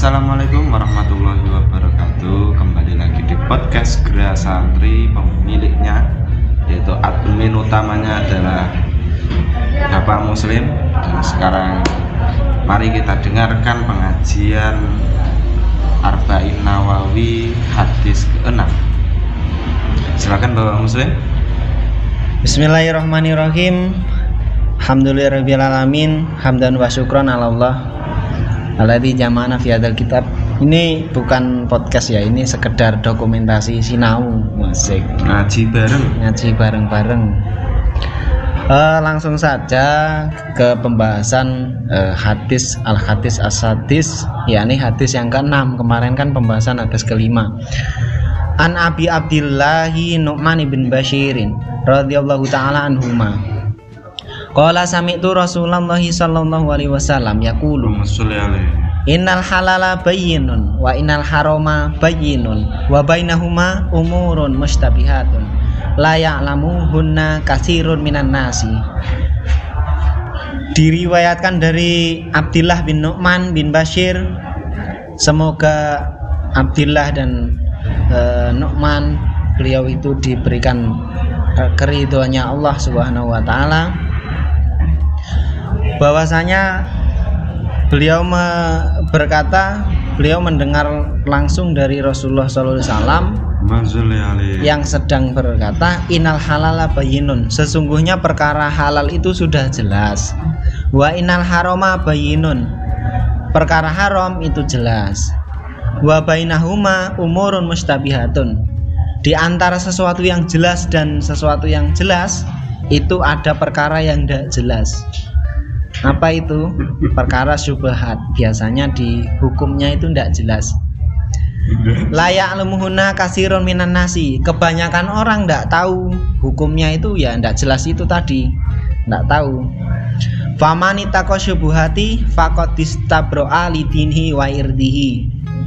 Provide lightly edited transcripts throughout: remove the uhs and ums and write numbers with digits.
Assalamualaikum warahmatullahi wabarakatuh. Kembali lagi di podcast Gera Santri. Pemiliknya yaitu admin utamanya adalah Bapak Muslim. Dan sekarang mari kita dengarkan pengajian Arba'in Nawawi hadis ke-6. Silakan Bapak Muslim. Bismillahirrahmanirrahim. Alhamdulillahirabbil alamin, hamdan wa syukran ala Allah alladzi jama'ana fi hadzal kitab. Ini bukan podcast ya, ini sekedar dokumentasi sinau, musik. Ngaji bareng. Langsung saja ke pembahasan hadis al-hadis as-sadis, yakni hadis yang ke-6. Kemarin kan pembahasan hadis ke-5. An Abi Abdillahi Nu'man bin Bashirin radhiyallahu ta'ala anhuma. Qala sami'tu Rasulullah sallallahu alaihi wasallam yaqulu innal halala bayyinun wa innal harama bayyinun wa bainahuma umurun mustabihatun la ya'lamuhunna katsirun minan nasi. Diriwayatkan dari Abdullah bin Nu'man bin Bashir, semoga Abdullah dan Nu'man beliau itu diberikan keridhoannya Allah Subhanahu wa taala, bahwasanya beliau berkata, beliau mendengar langsung dari Rasulullah SAW yang sedang berkata, innal halala bayyinun, sesungguhnya perkara halal itu sudah jelas, wa innal harama bayyinun, perkara haram itu jelas, wa bainahuma umurun mustabihatun, di antara sesuatu yang jelas dan sesuatu yang jelas itu ada perkara yang tidak jelas. Apa itu? Perkara syubhat, biasanya di hukumnya itu tidak jelas. Layak lemuhuna kasirun minan nasi, kebanyakan orang tidak tahu hukumnya itu, ya tidak jelas itu tadi, tidak tahu. Famanita ko syubhati faqad istabro'a lidinihi wa irdihi,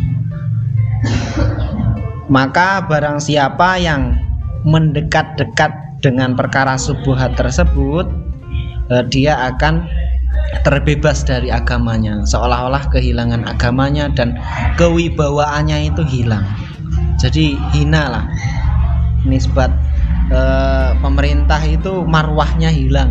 maka barang siapa yang mendekat-dekat dengan perkara syubhat tersebut, dia akan terbebas dari agamanya, seolah-olah kehilangan agamanya dan kewibawaannya itu hilang. Jadi hina lah, nisbat pemerintah itu marwahnya hilang.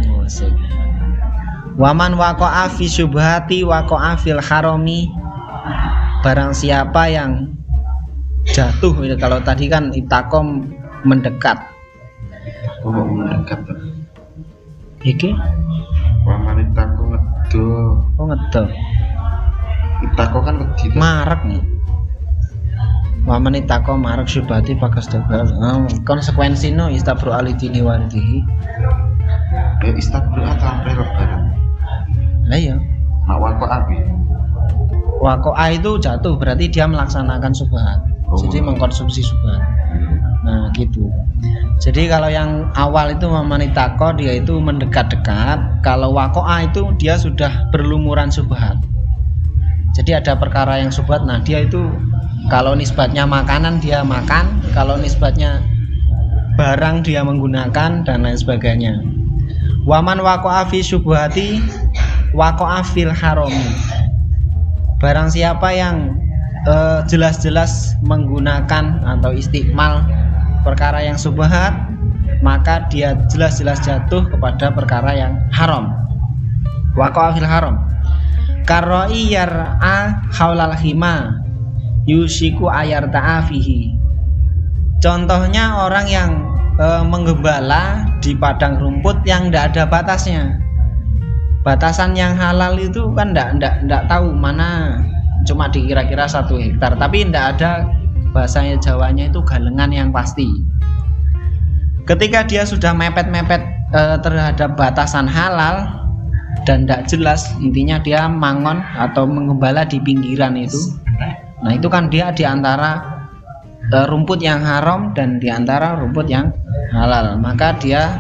Waman waqa'a fi syubhati waqa'a fil harami, barang siapa yang jatuh, kalau tadi kan itakom mendekat. Oh, mendekat. Iki waman itako ngedo. Oh ngedo. Itako kan wedi. Marek nih. Waman itako marek syubhati fakas dabal. Konsekuensino istabru alidini wardihi. Ya istabru sampai lebaran. Lah iya. Mak waqa'a. Waqa'a itu jatuh, berarti dia melaksanakan syubhat. Jadi mengkonsumsi syubhat. Nah gitu. Jadi kalau yang awal itu memanitako, dia itu mendekat-dekat. Kalau wako'a itu dia sudah berlumuran syubhat. Jadi ada perkara yang syubhat, nah dia itu kalau nisbatnya makanan dia makan, kalau nisbatnya barang dia menggunakan, dan lain sebagainya. Waman wako'a fi syubhati wako'a fil harami, barang siapa yang jelas-jelas menggunakan atau istikmal perkara yang syubhat, maka dia jelas-jelas jatuh kepada perkara yang haram. Waqa'a fil haram. Karra'i yar'a haulal hima yusiku ayar ta'afihi. Contohnya orang yang menggembala di padang rumput yang tidak ada batasnya. Batasan yang halal itu kan tidak tahu mana, cuma dikira-kira 1 hektar, tapi tidak ada bahasanya Jawanya itu galengan yang pasti. Ketika dia sudah mepet-mepet terhadap batasan halal dan tidak jelas, intinya dia mangon atau mengembala di pinggiran itu. Nah itu kan dia di antara rumput yang haram dan di antara rumput yang halal, maka dia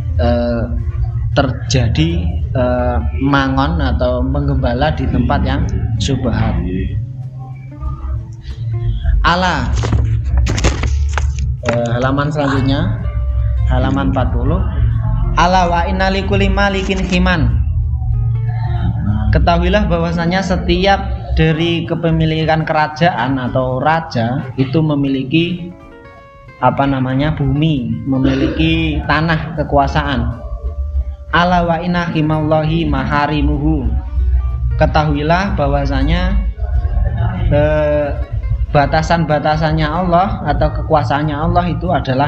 terjadi mangon atau menggembala di tempat yang syubhat. Ala halaman selanjutnya, halaman 40. Ala wa inna likulli malikin himan, ketahuilah bahwasanya setiap dari kepemilikan kerajaan atau raja itu memiliki bumi, memiliki tanah kekuasaan. Ala wa inna himallahi maharimuhu. Ketahuilah bahwasanya batasan-batasannya Allah atau kekuasaannya Allah itu adalah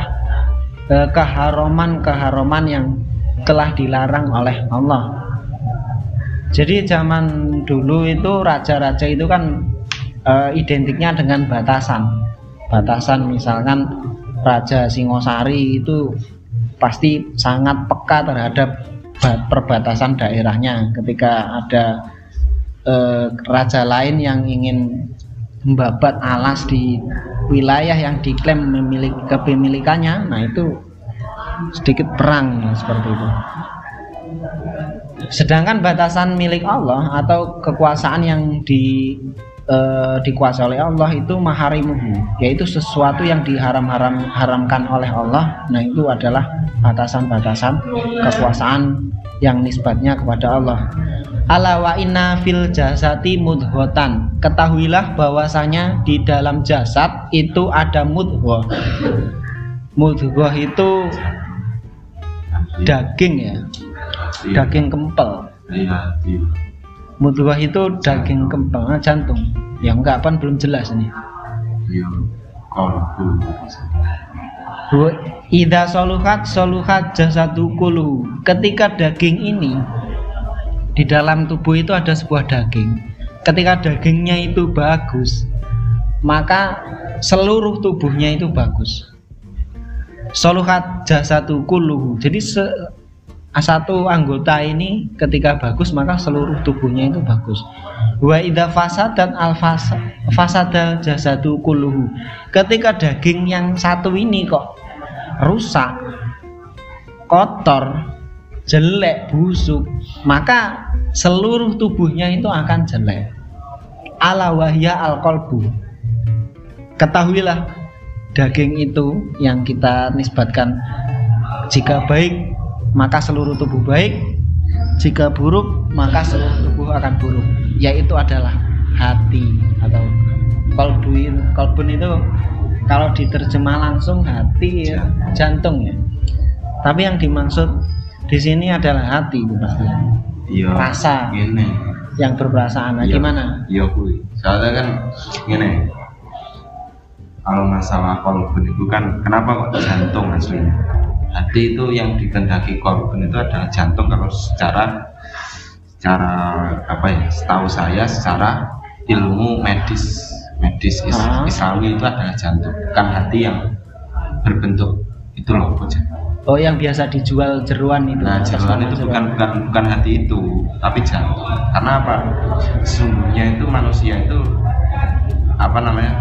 keharuman yang telah dilarang oleh Allah. Jadi zaman dulu itu raja-raja itu kan identiknya dengan batasan misalkan Raja Singosari itu pasti sangat peka terhadap perbatasan daerahnya. Ketika ada raja lain yang ingin membabat alas di wilayah yang diklaim memiliki kepemilikannya, nah itu sedikit perang seperti itu. Sedangkan batasan milik Allah atau kekuasaan yang dikuasai oleh Allah itu maharimuhu, yaitu sesuatu yang diharamkan oleh Allah. Nah itu adalah batasan-batasan kekuasaan yang nisbatnya kepada Allah. Ala wa inna fil jasati mudghatan. Ketahuilah bahwasanya di dalam jasad itu ada mudghah. Mudghah itu daging ya, daging kempel. Mudghah itu daging kempel, jantung. Ya enggak, kan belum jelas ini. Idza soluhat jasadu kullu. Ketika daging ini di dalam tubuh itu ada sebuah daging. Ketika dagingnya itu bagus, maka seluruh tubuhnya itu bagus. Soluhat jasadu kullu. Jadi satu anggota ini ketika bagus maka seluruh tubuhnya itu bagus. Wa idza fasadat fasada jasadu kulluhu. Ketika daging yang satu ini kok rusak, kotor, jelek, busuk, maka seluruh tubuhnya itu akan jelek. Ala wahya al-qalbu. Ketahuilah daging itu yang kita nisbatkan, jika baik maka seluruh tubuh baik, jika buruk maka seluruh tubuh akan buruk, yaitu adalah hati atau kolbun itu kalau diterjemah langsung hati ya, jantung ya. Tapi yang dimaksud di sini adalah hati itu pasti. Iya. Rasa. Gini. Yang berperasaan. Nah, gimana? Iya kuy. Soalnya kan gini. Kalau masalah kolbun itu kan kenapa kok jantung aslinya? Hati itu yang dikehendaki kolbun itu adalah jantung kalau secara apa ya? Setahu saya secara ilmu medis Islami itu adalah jantung, bukan hati yang berbentuk itu loh bocah. Oh, yang biasa dijual jeruan itu. Nah, jeruan itu bukan hati itu, tapi jantung. Karena apa? Sesungguhnya itu manusia itu apa namanya?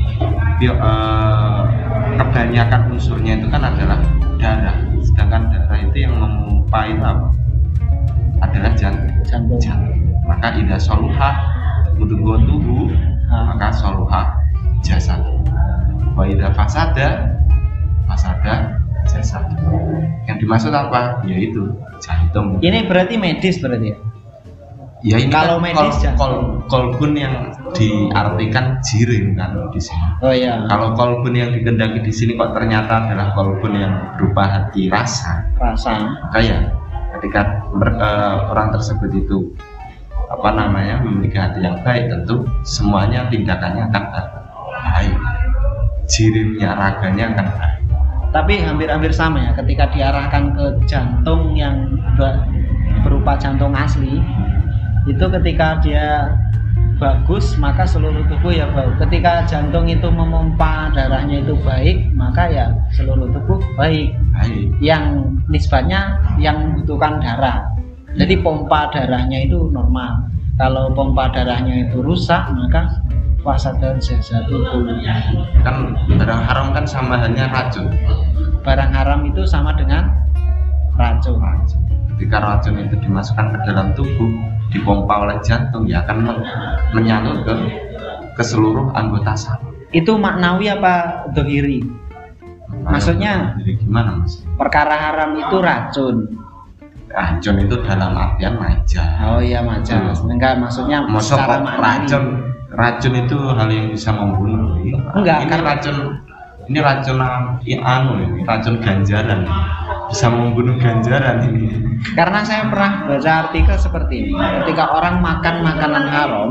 Kebanyakan unsurnya itu kan adalah darah. Sedangkan darah itu yang memompa itu apa? Adalah jantung. Maka idza soluha mudghah tubuh, maka soluha jasad. Wa idza fasada jasad. Yang dimaksud apa? Yaitu jantung. Ini berarti medis berarti ya? Ya ini kalau kan medis kolbun yang diartikan jirim kan di sini. Oh iya. Kalau kolbun yang dikehendaki di sini kok ternyata adalah kolbun yang berupa hati rasa. Maka ya ketika orang tersebut itu apa namanya memiliki hati yang baik, tentu semuanya tindakannya akan baik. Jirimnya, raganya akan baik. Tapi hampir-hampir sama ya ketika diarahkan ke jantung yang berupa jantung asli. Itu ketika dia bagus maka seluruh tubuh ya baik. Ketika jantung itu memompa darahnya itu baik, maka ya seluruh tubuh baik. Yang nisbatnya yang membutuhkan darah. Jadi pompa darahnya itu normal. Kalau pompa darahnya itu rusak maka fasada jasadu kullu. Kan barang haram kan sama halnya racun. Barang haram itu sama dengan racun. Ketika racun itu dimasukkan ke dalam tubuh, dipompa oleh jantung, ya akan menyalur ke seluruh anggota saraf. Itu maknawi apa dohiri? Maksudnya gimana mas? Perkara haram itu racun. racun itu dalam artian maja. Oh iya majas. Enggak, maksudnya Masuk secara kok maknani. racun itu hal yang bisa membunuh. Enggak, ini kan racun ini racun ganjaran. Bisa membunuh ganjaran ini. Karena saya pernah baca artikel seperti ini. Ketika orang makan makanan haram,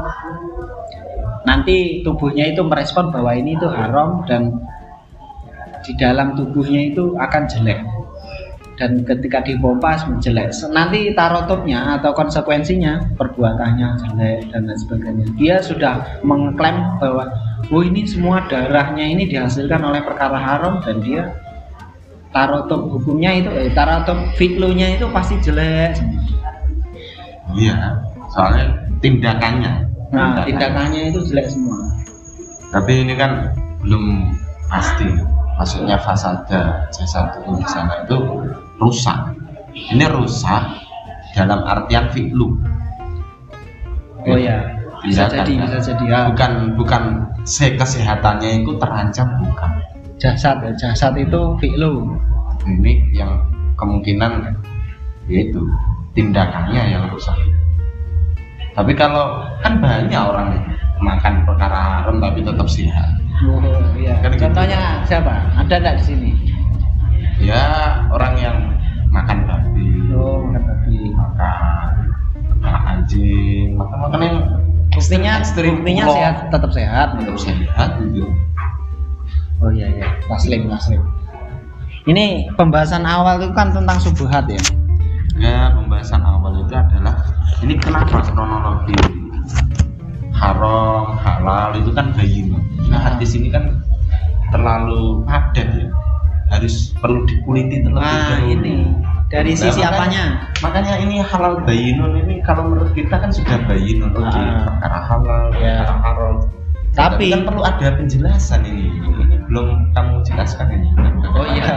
nanti tubuhnya itu merespon bahwa ini itu haram dan di dalam tubuhnya itu akan jelek. Dan ketika dipompa jelek, nanti tarotopnya atau konsekuensinya perbuatannya jelek dan lain sebagainya. Dia sudah mengklaim bahwa ini semua darahnya ini dihasilkan oleh perkara haram dan dia tarotop hukumnya itu tarotop fitlunya itu pasti jelek. Iya, soalnya tindakannya. Nah, tindakannya itu jelek semua. Tapi ini kan belum pasti. Maksudnya fasada jasad tubuh di sana itu rusak. Ini rusak dalam artian fi'lu. Oh ya, bisa jadi ya. Bukan kesehatannya itu terancam, bukan. Jasad itu fi'lu. Ini yang kemungkinan yaitu tindakannya yang rusak. Tapi kalau kan banyak orang makan perkara haram tapi tetap sehat. Oh iya. Kan contohnya gitu. Siapa? Ada enggak di sini? Ya orang yang makan babi. Oh, makan babi. Makan anjing. Makan yang buktinya sehat, tetap sehat gitu. Oh iya ya, taslim. Ini pembahasan awal itu kan tentang subuhat ya. Ya, pembahasan awal itu adalah ini kenapa kronologi haram, halal itu kan bayin. Nah, hadis ini kan terlalu padat ya. Harus perlu dikuliti terlebih dahulu. Ini dari sisi apanya? Makanya ini halal bayinun ini kalau menurut kita kan sudah bayinun perkara halal, perkara haram. Tapi kan perlu ada penjelasan ini. Ini belum kamu jelaskan ini. Oh iya.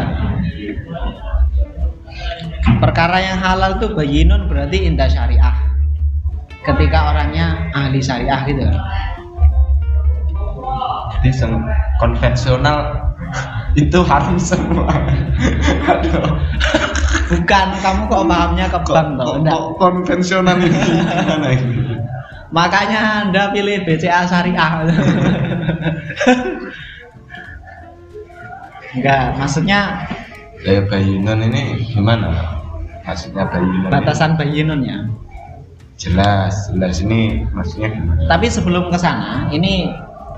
Perkara yang halal itu bayinun berarti indah syariah. Ketika orangnya ahli syariah gitu. Jadi konvensional itu haram semua. Aduh. Bukan, kamu kok pahamnya ke bank toh? Kok konvensional ini gimana ini? Makanya Anda pilih BCA syariah. Enggak, maksudnya bayinun ini gimana? Maksudnya bayinun. Batasan bayinunnya. Jelas ini maksudnya gimana? Tapi sebelum ke sana, ini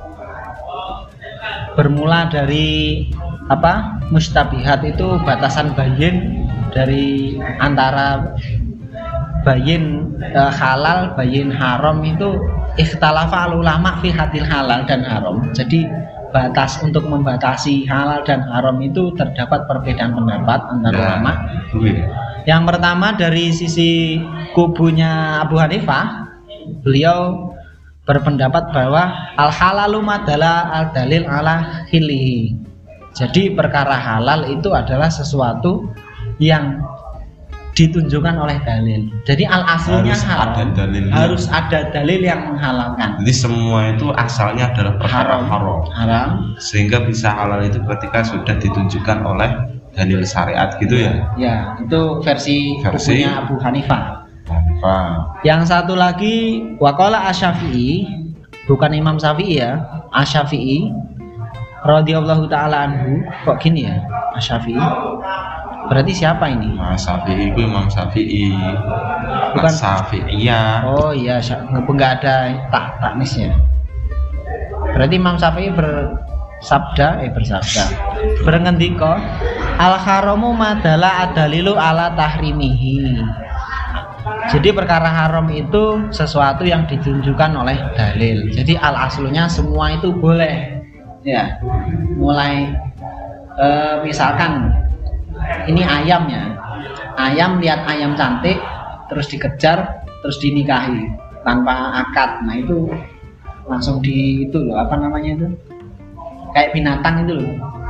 bermula dari apa? Mustabihat itu batasan bayin dari antara bayin halal, bayin haram itu ikhtalafa ulama fi hadil halal dan haram. Jadi batas untuk membatasi halal dan haram itu terdapat perbedaan pendapat antara ulama. Yang pertama dari sisi kubunya Abu Hanifah, beliau berpendapat bahwa al halalu madala al dalil ala hilihi. Jadi perkara halal itu adalah sesuatu yang ditunjukkan oleh dalil. Jadi al aslinya harus ada dalil yang menghalalkan. Jadi semua itu asalnya adalah perkara haram. Sehingga bisa halal itu ketika sudah ditunjukkan oleh dalil syariat gitu ya. Ya, itu versi kubunya Abu Hanifah. Yang satu lagi waqala Asy-Syafi'i, bukan Imam Syafi'i ya, Asy-Syafi'i radhiyallahu taala anhu. Kok gini ya? Asy-Syafi'i. Berarti siapa ini? Syafi'i itu Imam Syafi'i. Bukan Syafi'iyah. Oh iya, enggak ada taknisnya. Berarti Imam Syafi'i bersabda berngendika al haramu madala adalilu ala tahrimihi. Jadi perkara haram itu sesuatu yang ditunjukkan oleh dalil. Jadi al aslunya semua itu boleh. Ya. Mulai misalkan ini ayamnya. Ayam lihat ayam cantik terus dikejar, terus dinikahi tanpa akad. Nah, itu langsung di itu loh, apa namanya itu? Kayak binatang itu loh.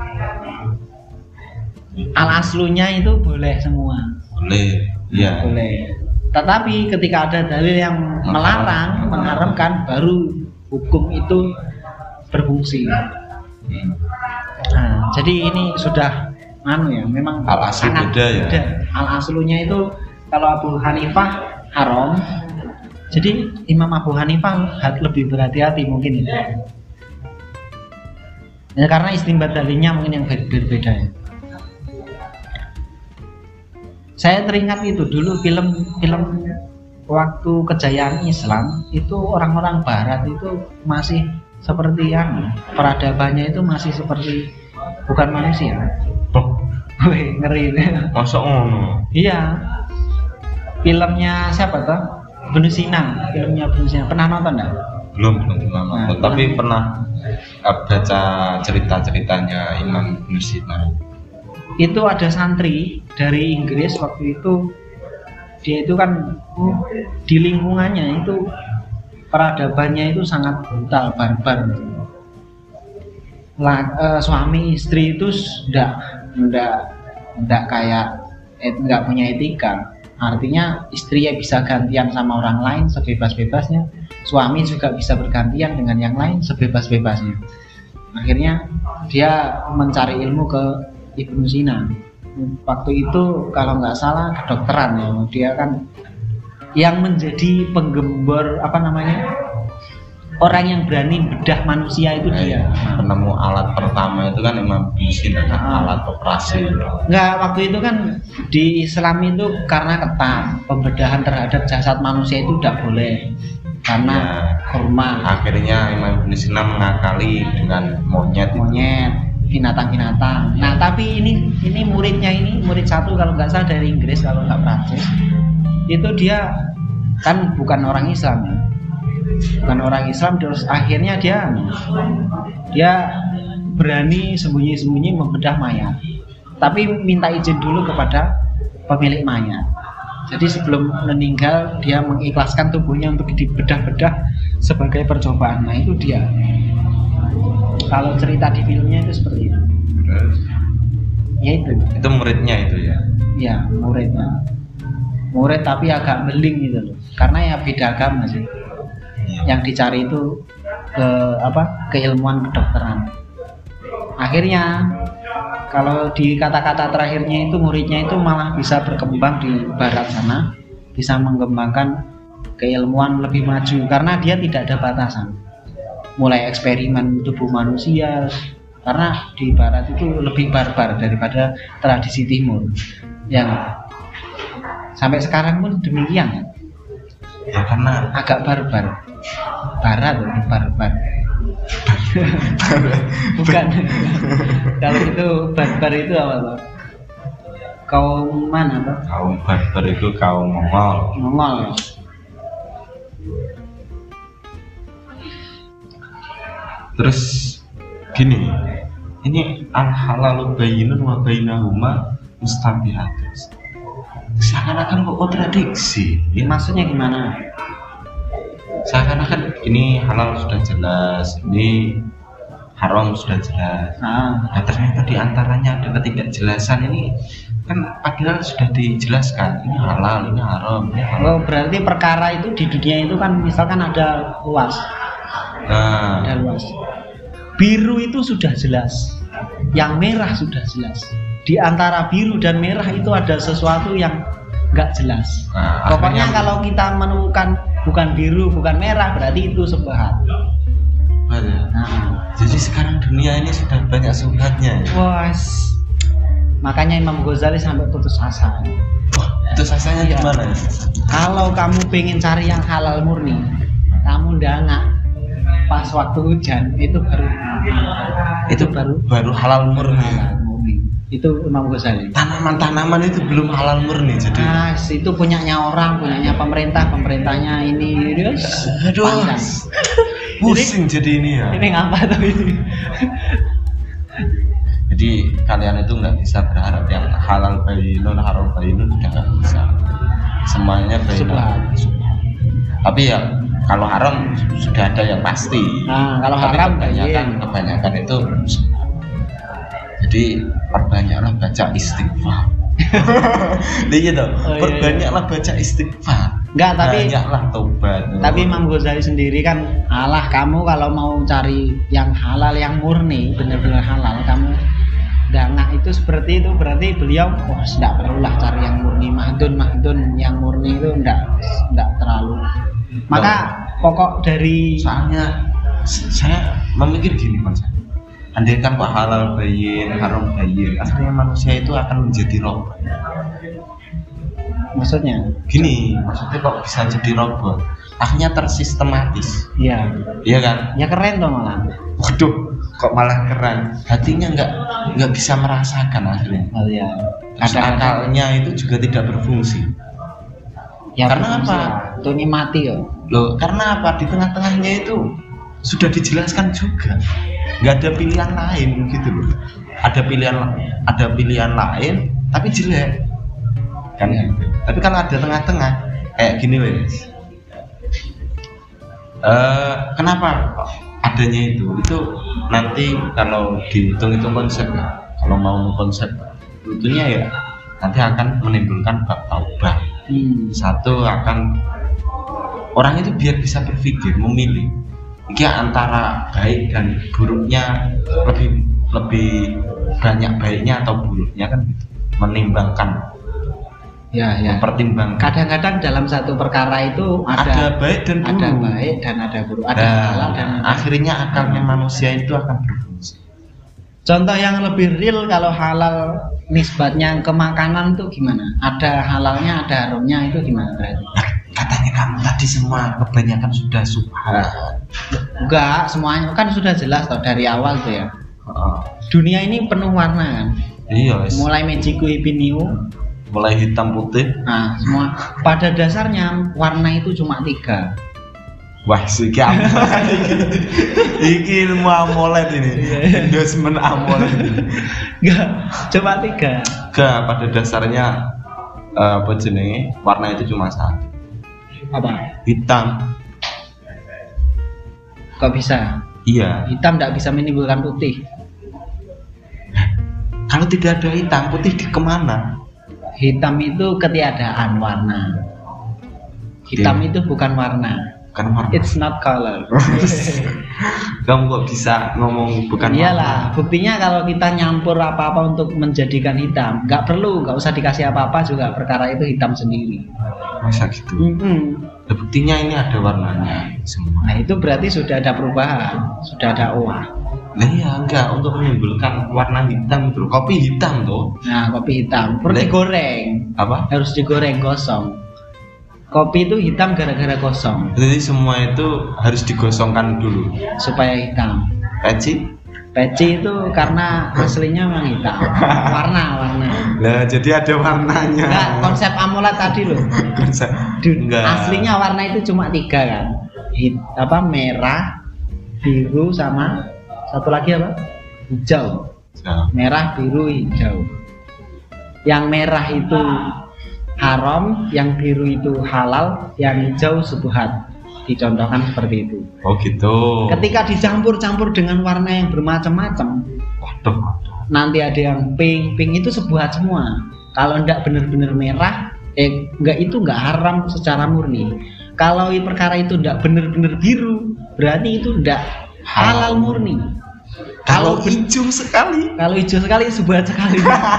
Al aslunya itu boleh semua. Boleh, iya. Boleh. Tetapi ketika ada dalil yang melarang, mengharamkan, baru hukum itu berfungsi. Nah, jadi ini sudah memang al aslu beda ya. Al aslunya itu kalau Abu Hanifah haram. Jadi Imam Abu Hanifah lebih berhati-hati mungkin ya. Ya karena istimbat dalilnya mungkin yang berbeda ya. Saya teringat itu dulu film waktu kejayaan Islam itu orang-orang Barat itu masih seperti yang peradabannya itu masih seperti bukan manusia. Oh, Wih, ngeri. masuk ngono. Iya. Filmnya siapa tuh? Ibnu Sina. Filmnya Ibnu Sina. Pernah nonton enggak? Belum pernah nonton, tapi pernah baca cerita-ceritanya Imam Ibnu Sina. Itu ada santri dari Inggris waktu itu, dia itu kan di lingkungannya itu peradabannya itu sangat brutal, barbar. Suami istri itu ndak kayak nggak punya etika. Artinya istri ya bisa gantian sama orang lain sebebas-bebasnya, suami juga bisa bergantian dengan yang lain sebebas-bebasnya. Akhirnya dia mencari ilmu ke Ibnu Sina. Waktu itu kalau nggak salah kedokteran ya, dia kan yang menjadi penggembor orang yang berani bedah manusia itu dia. Penemu alat pertama itu kan Imam Ibnu Sina, alat operasi. Enggak, waktu itu kan di Islam itu karena ketat pembedahan terhadap jasad manusia itu tidak boleh karena kurma. Akhirnya Imam Ibnu Sina mengakali dengan monyet, binatang-binatang. Nah, tapi ini muridnya murid satu kalau nggak salah dari Inggris kalau nggak Prancis. Itu dia kan bukan orang Islam ya. Bukan orang Islam, terus akhirnya dia berani sembunyi-sembunyi membedah mayat. Tapi minta izin dulu kepada pemilik mayat. Jadi sebelum meninggal dia mengikhlaskan tubuhnya untuk dibedah-bedah sebagai percobaan. Nah, itu dia. Kalau cerita di filmnya itu seperti itu. Ya itu. Itu muridnya itu ya. Iya, muridnya. Murid tapi agak beling gitu loh. Karena ya beda agama sih. Yang dicari itu keilmuan kedokteran. Akhirnya kalau di kata-kata terakhirnya itu muridnya itu malah bisa berkembang di barat sana, bisa mengembangkan keilmuan lebih maju karena dia tidak ada batasan. Mulai eksperimen tubuh manusia, karena di barat itu lebih barbar daripada tradisi timur yang sampai sekarang pun demikian ya karena agak barbar. Barat itu barbar. Bukan. Kalau itu barbar itu apa tuh? Kaum mana tuh? Kaum barbar itu kaum Mongol. Mongol. Terus gini, ini al halalu bayyinun wa bainahuma mustabihatun. Seakan-akan kok kontradiksi. Ya, maksudnya gimana? Seakan-akan ini halal sudah jelas, ini haram sudah jelas. Nah, ternyata di antaranya ada ketidakjelasan ini kan padahal sudah dijelaskan ini halal, ini haram, ini halal. Oh, berarti perkara itu di dunia itu kan misalkan ada luas. Nah, ada luas. Biru itu sudah jelas, yang merah sudah jelas. Di antara biru dan merah itu ada sesuatu yang nggak jelas. Nah, pokoknya kalau kita menemukan bukan biru, bukan merah, berarti itu subhat. Nah, jadi sekarang dunia ini sudah banyak subhatnya. Wah, makanya Imam Ghazali sampai putus asa. Wah, putus asanya gimana ya? Kalau kamu pengen cari yang halal murni, kamu dangak pas waktu hujan itu baru halal murni. Itu Imam Ghazali. Tanaman-tanaman itu belum halal murni jadi. Nah, itu punyanya orang, punyanya pemerintahnya ini. Aduh. Panjang. Pusing jadi ini ya. Ini ngapa tuh ini? Jadi kalian itu nggak bisa berharap yang halal bayyinun haram bayyinun, udah nggak bisa. Semuanya bayyinun. Tapi ya kalau haram sudah ada yang pasti. Nah, kalau tapi haram kebanyakan itu. Jadi perbanyaklah baca istighfar. Gitu. Perbanyaklah baca istighfar. Enggak, tapi banyaklah tobat. Tapi Imam Ghazali sendiri kan, alah kamu kalau mau cari yang halal yang murni, benar-benar halal, kamu dangak itu seperti itu, berarti beliau tidak perlulah cari yang murni. Mahdun yang murni itu tidak terlalu. Maka pokok dari soalnya saya memikir gini konsep. Andai kan kok halal bayin, haram bayin, akhirnya manusia itu akan menjadi robot. Maksudnya Maksudnya kok bisa jadi robot? Akhirnya tersistematis. iya Kan? ya keren toh malah. Waduh, kok malah keren. Hatinya nggak bisa merasakan akhirnya. Oh iya. Terus akalnya itu juga tidak berfungsi. Ya, karena apa? Tuh ini mati yo. Loh, karena apa? Di tengah-tengahnya itu sudah dijelaskan juga. Nggak ada pilihan lain gitu loh. Ada pilihan lain tapi jelek. Kan gitu. Tapi kalau ada tengah-tengah kayak gini wes. Kenapa adanya itu nanti kalau dihitung-hitung konsep ya, kalau mau konsep tentunya ya nanti akan menimbulkan bab taubah. Satu akan orang itu biar bisa berpikir memilih antara baik dan buruknya, lebih banyak baiknya atau buruknya kan gitu. Menimbangkan ya mempertimbangkan. Kadang-kadang dalam satu perkara itu ada baik dan buruk, ada baik dan ada buruk, ada halal dan akhirnya akalnya manusia itu akan berfungsi. Contoh yang lebih real kalau halal nisbatnya ke makanan tuh gimana? Ada halalnya, ada haramnya, itu gimana berarti? Katanya kamu tadi semua kebanyakan sudah subhan. Enggak, semuanya kan sudah jelas toh dari awal tuh ya. Dunia ini penuh warna kan. Iya. Mulai Mejiku Ibiniu, mulai hitam putih. Nah, semua pada dasarnya warna itu cuma 3. Wah, iki amolet iki ilmu amolet ini. Endorsement amolet ini. Enggak, cuma 3. Pada dasarnya apa jenenge? Warna itu cuma satu. Apa? Hitam. Kok bisa? Iya. Hitam tidak bisa menimbulkan putih. Kalau tidak ada hitam, putih di kemana? Hitam itu ketiadaan warna. Hitam itu bukan warna. Bukan warna. It's not color. Kamu kok bisa ngomong bukan Iyalah, warna? buktinya kalau kita nyampur apa-apa untuk menjadikan hitam, nggak usah dikasih apa-apa juga perkara itu hitam sendiri. Masa gitu? Nah, buktinya ini ada warnanya semua. Nah itu berarti sudah ada perubahan, sudah ada olah. Nah iya, enggak, untuk menimbulkan warna hitam itu, kopi hitam tuh. Nah kopi hitam perlu digoreng. Apa? Harus digoreng gosong. Kopi itu hitam gara-gara gosong. Jadi semua itu harus digosongkan dulu supaya hitam. Peci itu karena aslinya memang hitam. Warna. Nah, jadi ada warnanya. Enggak, konsep amulet tadi loh. Konsep. Enggak. Aslinya warna itu cuma 3 kan. Merah, biru sama satu lagi apa? Hijau. Merah, biru, hijau. Yang merah itu haram, yang biru itu halal, yang hijau subhat. Dicontohkan seperti itu. Oh gitu. Ketika dicampur-campur dengan warna yang bermacam-macam, nanti ada yang pink itu subhat semua. Kalau enggak benar-benar merah, itu enggak haram secara murni. Kalau perkara itu enggak benar-benar biru, berarti itu enggak halal murni. Kalau hijau sekali, subhat sekali.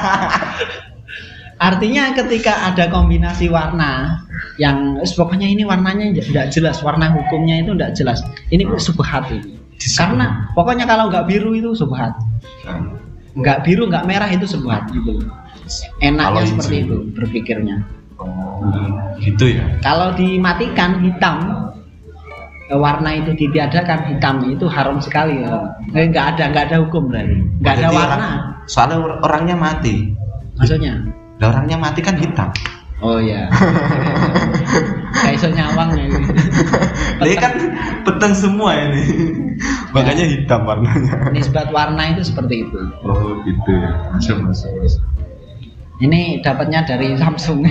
Artinya ketika ada kombinasi warna yang pokoknya ini warnanya tidak jelas, warna hukumnya itu tidak jelas, ini subhat ini. Karena pokoknya kalau nggak biru itu subhat, nggak biru nggak merah itu subhat gitu. Enaknya seperti itu berpikirnya. Gitu ya. Kalau dimatikan hitam, warna itu ditiadakan, hitam itu haram sekali. Nggak ada hukum berarti, nggak ada warna. Soalnya orangnya mati. Maksudnya? Orangnya mati kan hitam. Oh iya. Kayak iso nyawang ya ini. Ini kan peteng semua ini. Makanya hitam warnanya. Nisbat warna itu seperti itu. Oh gitu ya. Masuk. Ini dapatnya dari Samsung.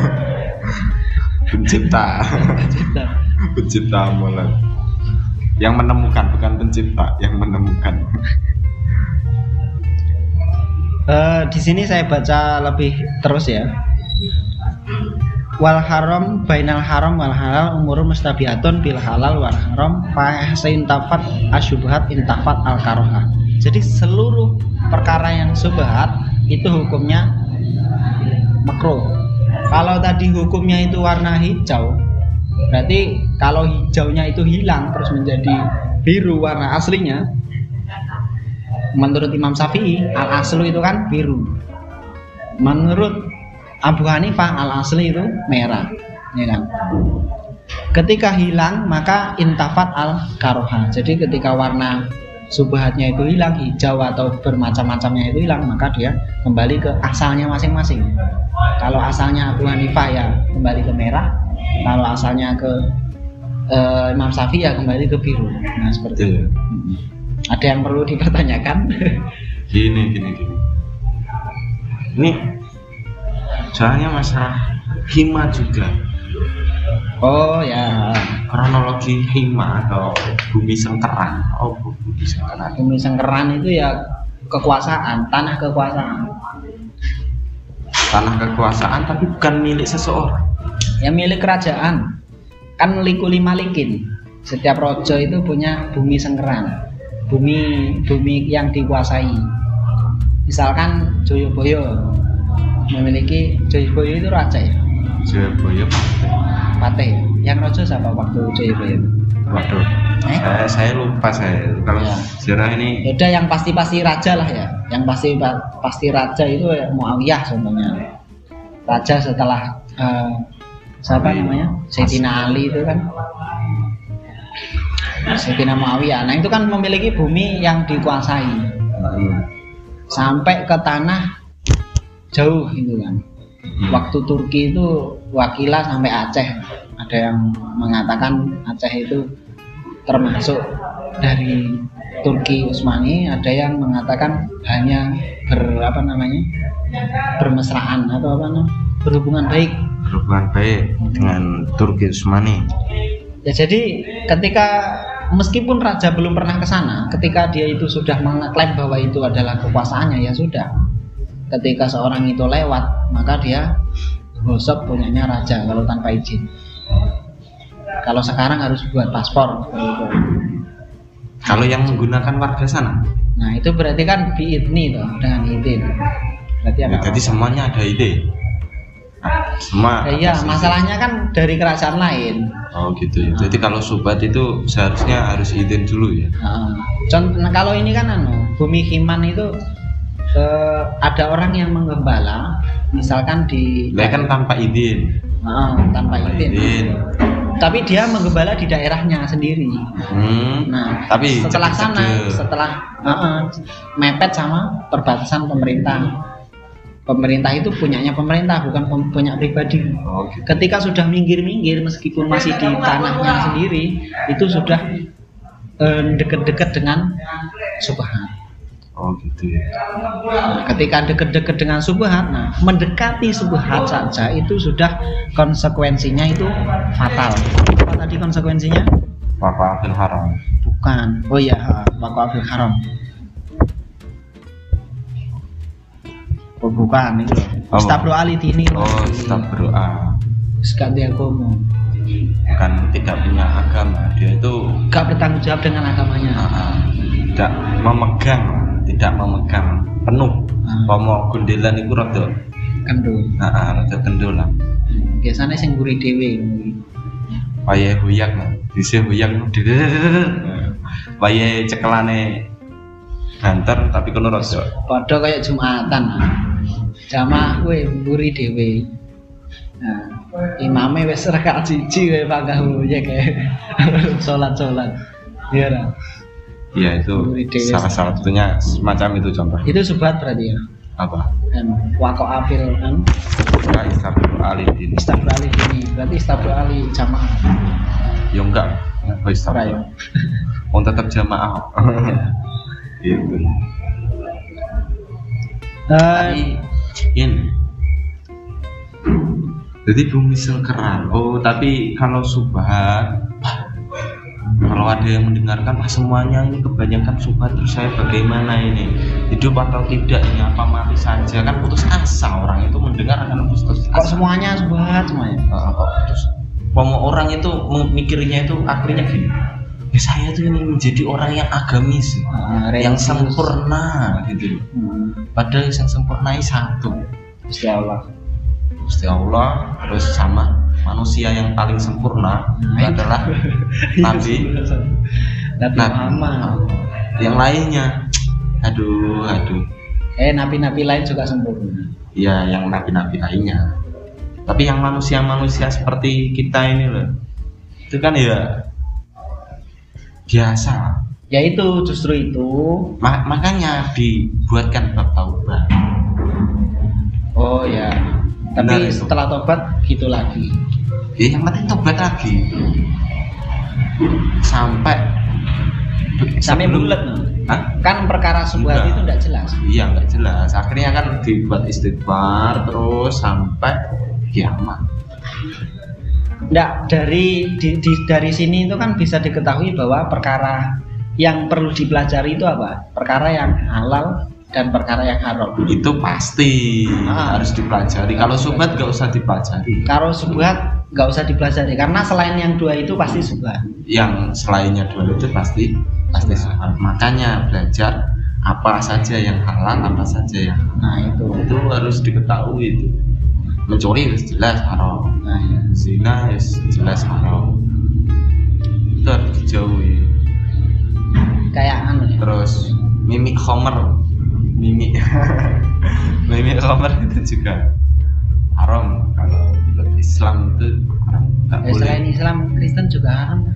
Pencipta amulet. Yang menemukan, bukan pencipta, yang menemukan. Di sini saya baca lebih terus ya. Wal haram bainal haram wal halal umurun mustabiatun bil halal wal haram fa intafat asyubhat intafat al karohah. Jadi seluruh perkara yang subhat itu hukumnya makruh. Kalau tadi hukumnya itu warna hijau, berarti kalau hijaunya itu hilang terus menjadi biru warna aslinya, menurut Imam Syafi'i al aslu itu kan biru. Menurut Abu Hanifah al asli itu merah, ya kan? Ketika hilang maka intafat al karoha. Jadi ketika warna subhatnya itu hilang, hijau atau bermacam-macamnya itu hilang, maka dia kembali ke asalnya masing-masing. Kalau asalnya Abu Hanifah ya kembali ke merah, kalau asalnya ke Imam Syafi'i ya kembali ke biru. Nah seperti itu. Ada yang perlu dipertanyakan? Gini. Ini soalnya masalah hima juga. Oh ya. Kronologi hima atau bumi sengkeran. Oh bumi sengkeran. Bumi sengkeran itu ya kekuasaan, tanah kekuasaan. Tanah kekuasaan tapi bukan milik seseorang. Ya milik kerajaan. Kan likuli malikin. Setiap rojo itu punya bumi sengkeran. Bumi yang dikuasai. Misalkan Joyoboyo memiliki, Joyoboyo itu raja ya. Joyoboyo Patih. Yang rojo siapa waktu Joyoboyo? Waduh. Saya lupa kalau ya. sejarah ini. Yaudah yang pasti raja lah ya. Yang pasti raja itu ya, Muawiyah contohnya. Raja setelah siapa namanya? Sayyidina Ali itu kan. Sayyidina Muawiyah. Nah itu kan memiliki bumi yang dikuasai sampai ke tanah jauh itu kan. Waktu Turki itu Wakila sampai Aceh. Ada yang mengatakan Aceh itu termasuk dari Turki Utsmani, ada yang mengatakan hanya bermesraan atau berhubungan baik dengan Turki Utsmani. Ya jadi ketika meskipun raja belum pernah ke sana, ketika dia itu sudah mengklaim bahwa itu adalah kekuasaannya, ya sudah. Ketika seorang itu lewat, maka dia gosok punyanya raja kalau tanpa izin. Kalau sekarang harus buat paspor. Kalau yang menggunakan warga sana? Nah itu berarti kan biidni toh, dengan izin. Berarti ya, jadi semuanya ada ide. Semua. Iya, masalahnya kan dari kerajaan lain. Oh gitu ya. Jadi kalau subhat itu seharusnya harus izin dulu ya. Nah, kalau ini kan bumi Himan itu ada orang yang menggembala, misalkan di. Kan tanpa izin. Tanpa izin. Tapi dia menggembala di daerahnya sendiri. Nah, tapi setelah mepet sama perbatasan pemerintah. Pemerintah itu punyanya pemerintah, bukan punya pribadi. Oh, gitu. Ketika sudah minggir-minggir, meskipun masih di tanahnya sendiri, itu sudah dekat-dekat dengan subhat. Oh gitu ya. Nah, ketika dekat-dekat dengan subhat, nah mendekati subhat saja itu sudah konsekuensinya itu fatal. Apa tadi konsekuensinya? Waqa'a fil haram. Bukan. Oh iya, waqa'a fil haram. Oh bukan itu. Istabro ali dini. Oh istabro a. Sekat dia agama. Bukan tidak punya agama, dia itu gak bertanggung jawab dengan agamanya. Tidak memegang penuh. Pomo gundelan itu rada kendul. Rada kendul lah. Biasanya sing nguri dhewe. Wayahe huyak lah. Dise huyak wayahe cekelane banter tapi kono rada. Padha kayak Jumatan. Jamaah kowe nguri dhewe. Nah, imame wis rakaat siji kowe panggah huyek salat. Iya lah. Iya itu salah satunya semacam itu contoh. Itu subhat berarti ya. Apa? Waqa'a fil istabro ali dini. Istabro ali dini. Berarti istabro ali jamaah. Ya enggak. Apa istabro? Oh tetap jamaah. Gitu. Ini. Jadi bumi sengkeran. Oh tapi kalau subhat, kalau ada yang mendengarkan semuanya ini kebanyakan subhat, terus saya bagaimana ini, hidup atau tidak ini, apa mati saja, kan putus asa orang itu mendengar akan putus asa. Kok semuanya subhat semuanya? Terus orang itu mikirnya itu akhirnya gini, ya saya tuh ini menjadi orang yang agamis, yang religius. sempurna gitu. Padahal yang sempurna ini satu, Gusti Allah. Gusti Allah, terus sama manusia yang paling sempurna adalah Nabi Muhammad. Yang lainnya, aduh. Nabi-nabi lain juga sempurna. Iya, yang nabi-nabi lainnya. Tapi yang manusia-manusia seperti kita ini loh, itu kan ya biasa. Ya itu justru itu. Makanya dibuatkan bab taubat. Oh ya. Tapi Benar, setelah tobat gitu lagi. Ya yang penting tobat lagi. Sampai bulat no? Kan perkara subhat itu enggak jelas. Iya, enggak jelas. Akhirnya kan dibuat istighfar terus sampai kiamat. Enggak, dari sini itu kan bisa diketahui bahwa perkara yang perlu dipelajari itu apa? Perkara yang halal dan perkara yang haram. Itu pasti harus dipelajari. Kalau subhat nggak usah dipelajari. Kalau subhat nggak usah dipelajari karena selain yang dua itu pasti subhat. Yang selainnya dua itu pasti subhat. Makanya belajar apa saja yang halal, apa saja yang itu harus diketahui itu. Mencuri jelas haram. Zina jelas haram. Itu harus dijauhi. Kayak Terus mimik homer. Mimik khamar itu juga haram. Kalau Islam itu haram. Selain Islam, Kristen juga haram.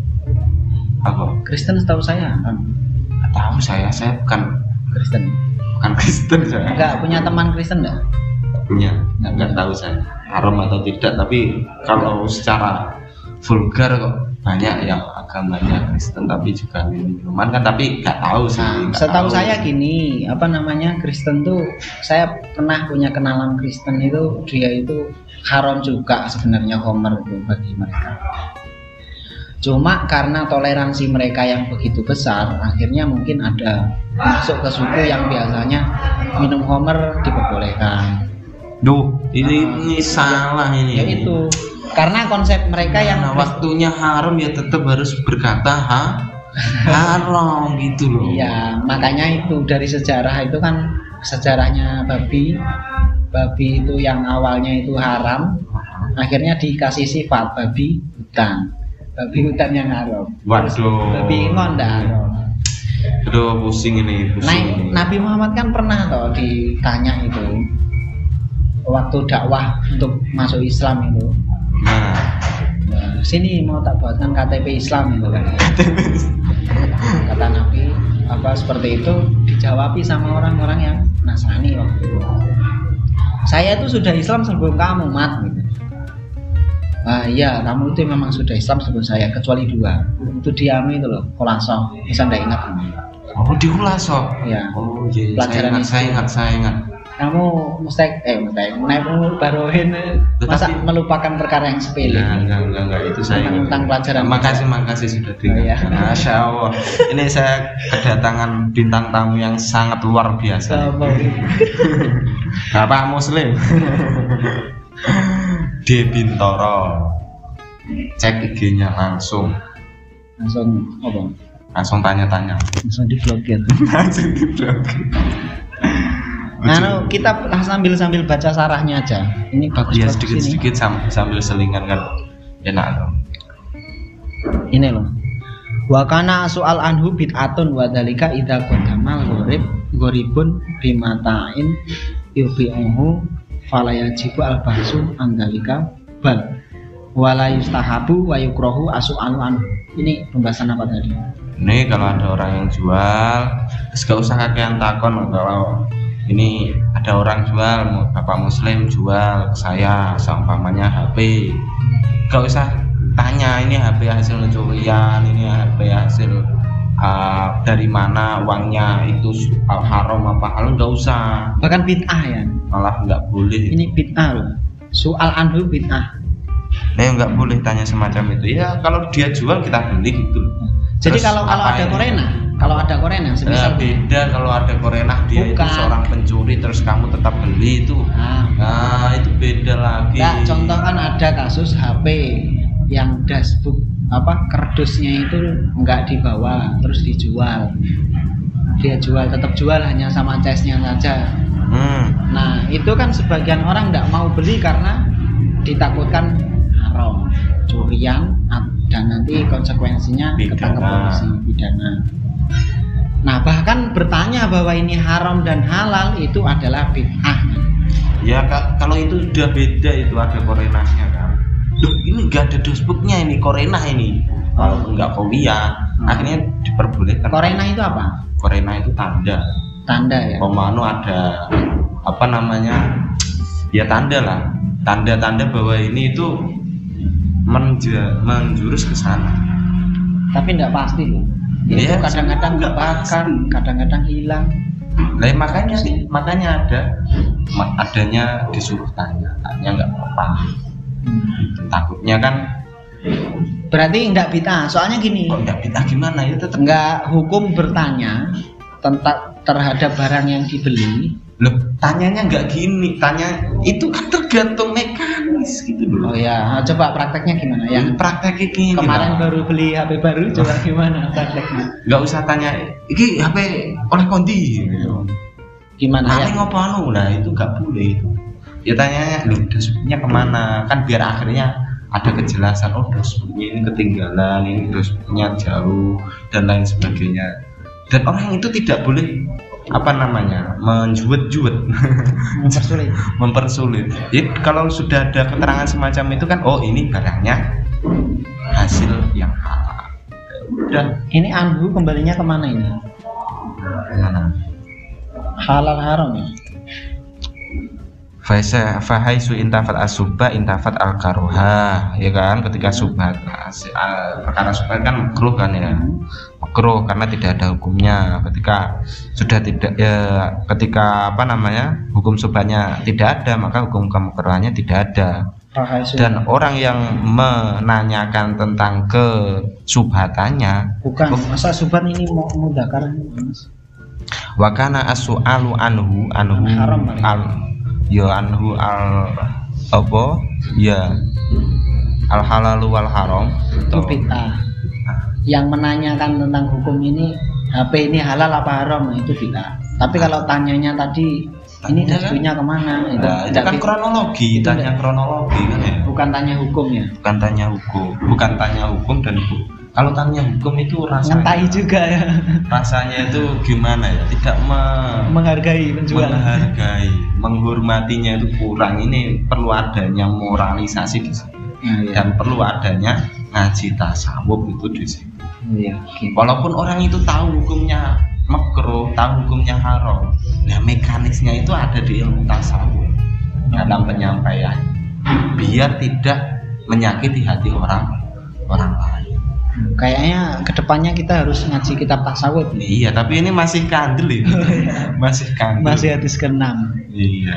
Apa? Kristen setahu saya haram. Nggak tahu saya bukan Kristen. Bukan Kristen saya. Enggak punya teman Kristen enggak? Punya. Nggak tahu saya haram atau tidak. Tapi kalau secara vulgar kok banyak yang agamanya Kristen tapi juga minuman kan, tapi nggak tahu sih. Setahu saya gini, Kristen tuh saya pernah punya kenalan Kristen itu dia itu haram juga sebenarnya homer itu bagi mereka. Cuma karena toleransi mereka yang begitu besar, akhirnya mungkin ada masuk ke suku yang biasanya minum homer diperbolehkan. Ini salah ini. Ya itu. Karena konsep mereka yang waktunya haram ya tetap harus berkata haram gitu loh. Iya, makanya itu dari sejarah itu kan sejarahnya babi itu yang awalnya itu haram, akhirnya dikasih sifat babi hutan yang haram. Waduh. Babi ingon dah haram. Aduh pusing ini. Nabi Muhammad kan pernah toh ditanya itu waktu dakwah untuk masuk Islam itu. Nah, sini mau tak buatkan KTP Islam itu kan. Kata Nabi apa seperti itu dijawabi sama orang-orang yang Nasrani waktu itu. Saya itu sudah Islam sebelum kamu, Mat. Gitu. Iya, kamu itu memang sudah Islam sebelum saya kecuali dua. Itu diami itu loh, Khulasoh. Bisa enggak ingat kamu? Oh, di Khulasoh. Iya. Oh, iya. Pelajaran saya ingat. Kamu barohin masa melupakan perkara yang sepele. Enggak itu saya tentang pelajaran. Makasih sudah dengar. Masya Allah. Ini saya kedatangan bintang tamu yang sangat luar biasa. Bapak Muslim. D Bintoro. Cek IG-nya langsung apa? Langsung tanya-tanya. Langsung diblokir. Kita sambil baca sarahnya aja. Ini bagus ya, banget sedikit sambil selingan kan enak loh. Ini loh. Wa kana soal anhu bid'atun wa dzalika idza qaddamal gharibun bimata'in yubi'uhu fala yajibu al-bahsu an dzalika bal wala yustahabu wa yukrahu asu'alu anhu. Ini pembahasan apa tadi? Ini kalau ada orang yang jual, terus gak usah kakean takon. Kalau ini ada orang jual, Bapak Muslim jual ke saya seumpamanya HP, gak usah tanya ini HP hasil curian, ini HP hasil dari mana uangnya, itu haram apa halal, gak usah. Bahkan bid'ah ya, malah gak boleh. Ini bid'ah loh, soal anhu bid'ah. Nggak boleh tanya semacam itu. Ya kalau dia jual kita beli gitu. Jadi kalau ada korena, semisal beda. Kalau ada korena dia itu seorang pencuri terus kamu tetap beli itu. Nah itu beda lagi. Nah, contoh kan ada kasus HP yang dashboard kerdusnya itu nggak dibawa terus dijual. Dia tetap jual hanya sama casnya saja. Nah itu kan sebagian orang nggak mau beli karena ditakutkan haram, curian, dan nanti konsekuensinya ketangkep polisi, pidana. Nah bahkan bertanya bahwa ini haram dan halal itu adalah bid'ah. Ya kalau itu sudah beda, itu ada korenahnya kan. Loh ini nggak ada dosbuknya, ini korenah ini. Kalau nggak kuliah, akhirnya diperbolehkan. Korenah itu apa? Korenah itu tanda ya. Pemanu ada apa namanya? Ya tanda lah. Tanda-tanda bahwa ini itu menjurus ke sana. Tapi enggak pasti loh. Itu ya, kadang-kadang kebakar, kadang-kadang hilang. Nah, makanya adanya disuruh tanya nggak apa-apa. Takutnya kan berarti enggak bid'ah. Soalnya gini. Kok enggak bid'ah gimana? Ya tetap enggak hukum bertanya terhadap barang yang dibeli. Loh, tanyanya enggak gini. Tanya itu kan tergantung mekanis gitu loh. Oh ya, coba prakteknya gimana? Yang prakteknya gini. Kemarin lah. Baru beli HP baru, coba gimana prakteknya? Enggak usah tanya, "Iki HP oleh kondi?" Gimana ya? Ngopo anu? Nah, itu enggak boleh itu. Ya tanyanya, "Loh, dosbuknya kemana?" Kan biar akhirnya ada kejelasan, oh dosbuknya ini ketinggalan, ini dosbuknya jauh dan lain sebagainya. Dan orang itu tidak boleh menjuet-juet, mempersulit. Jadi kalau sudah ada keterangan semacam itu kan, oh ini barangnya hasil yang halal. Dan ini anhu kembalinya kemana ini? Kemana? Halal haram ya. Fahaisu intafat as-subha intafat al-karoha, ya kan? Ketika subhat, perkara subhat kan makruh kan ya, makruh karena tidak ada hukumnya. Ketika sudah tidak ketika hukum subhatnya tidak ada, maka hukum kemakruhannya tidak ada. Dan orang yang menanyakan tentang kesubhatannya, bukan masa subhat ini mau mudakar Mas. Wa kana as-su'alu anhu haram ya anhu al halalu wal haram itu bid'ah. Yang menanyakan tentang hukum ini, HP ini halal apa haram, itu bid'ah. Tapi kalau tanyanya tadi ini dosbuknya kemana, itu kan kronologi, tanya kronologi kan ya. Bukan tanya hukum ya. Bukan tanya hukum dan kalau tanya hukum itu rasanya ngentai juga ya. Rasanya itu gimana ya? Tidak menghargai penjual. Menghormatinya itu kurang. Ini perlu adanya moralisasi di sini. Dan perlu adanya ngaji tasawuf itu di sini. Okay. Walaupun orang itu tahu hukumnya makruh, tahu hukumnya haram. Nah, mekanisnya itu ada di ilmu tasawuf dalam penyampaian. Biar tidak menyakiti hati orang lain. Kayaknya kedepannya kita harus ngaji kitab tasawuf. Iya, tapi ini masih kandel ini. Masih hadis ke-6. Iya.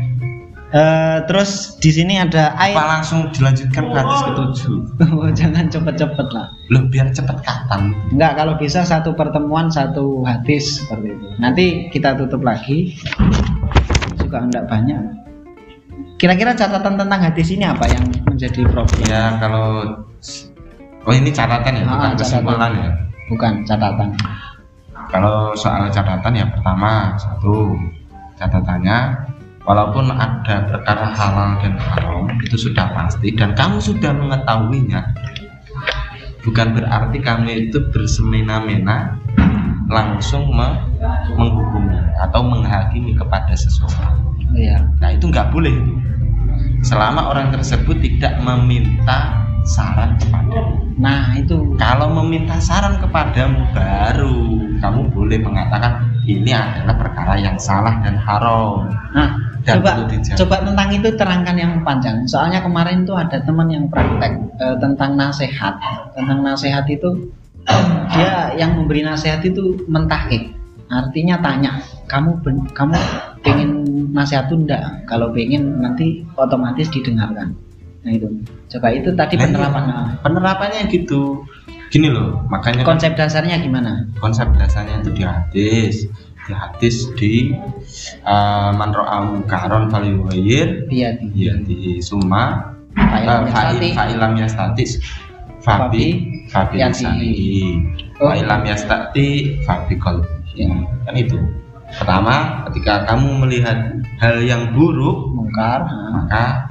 Terus di sini ada ayat. Apa langsung dilanjutkan ke hadis ke-7? Jangan cepet-cepet lah. Loh, biar cepet katam. Enggak, kalau bisa satu pertemuan satu hadis seperti itu. Nanti kita tutup lagi. Juga enggak banyak. Kira-kira catatan tentang hadis ini apa yang menjadi problem? Ya, kalau ini catatan ya, bukan kesimpulan ya. Bukan catatan. Kalau soal catatan ya, pertama satu catatannya, walaupun ada perkara halal dan haram itu sudah pasti dan kamu sudah mengetahuinya, bukan berarti kamu itu bersemena-mena langsung menghukumnya atau menghakimi kepada seseorang. Iya. Nah itu nggak boleh itu. Selama orang tersebut tidak meminta saran kepadamu. Nah itu. Kalau meminta saran kepadamu baru kamu boleh mengatakan ini adalah perkara yang salah dan haram. Nah, coba tentang itu terangkan yang panjang. Soalnya kemarin tuh ada teman yang praktek tentang nasihat. Tentang nasihat itu dia yang memberi nasihat itu mentahkik. Artinya tanya, kamu pengen nasihat itu enggak? Kalau pengen nanti otomatis didengarkan. Nah itu, coba itu tadi penerapannya gitu. Gini loh, makanya konsep dasarnya gimana? Konsep dasarnya itu di hadis di man ra'a munkaron falyughayyir di summa fa'ilam yastatis Fabi lisanihi wa ilam yastati fabi qalbihi. Kan itu. Pertama, ketika kamu melihat hal yang buruk, mungkar, maka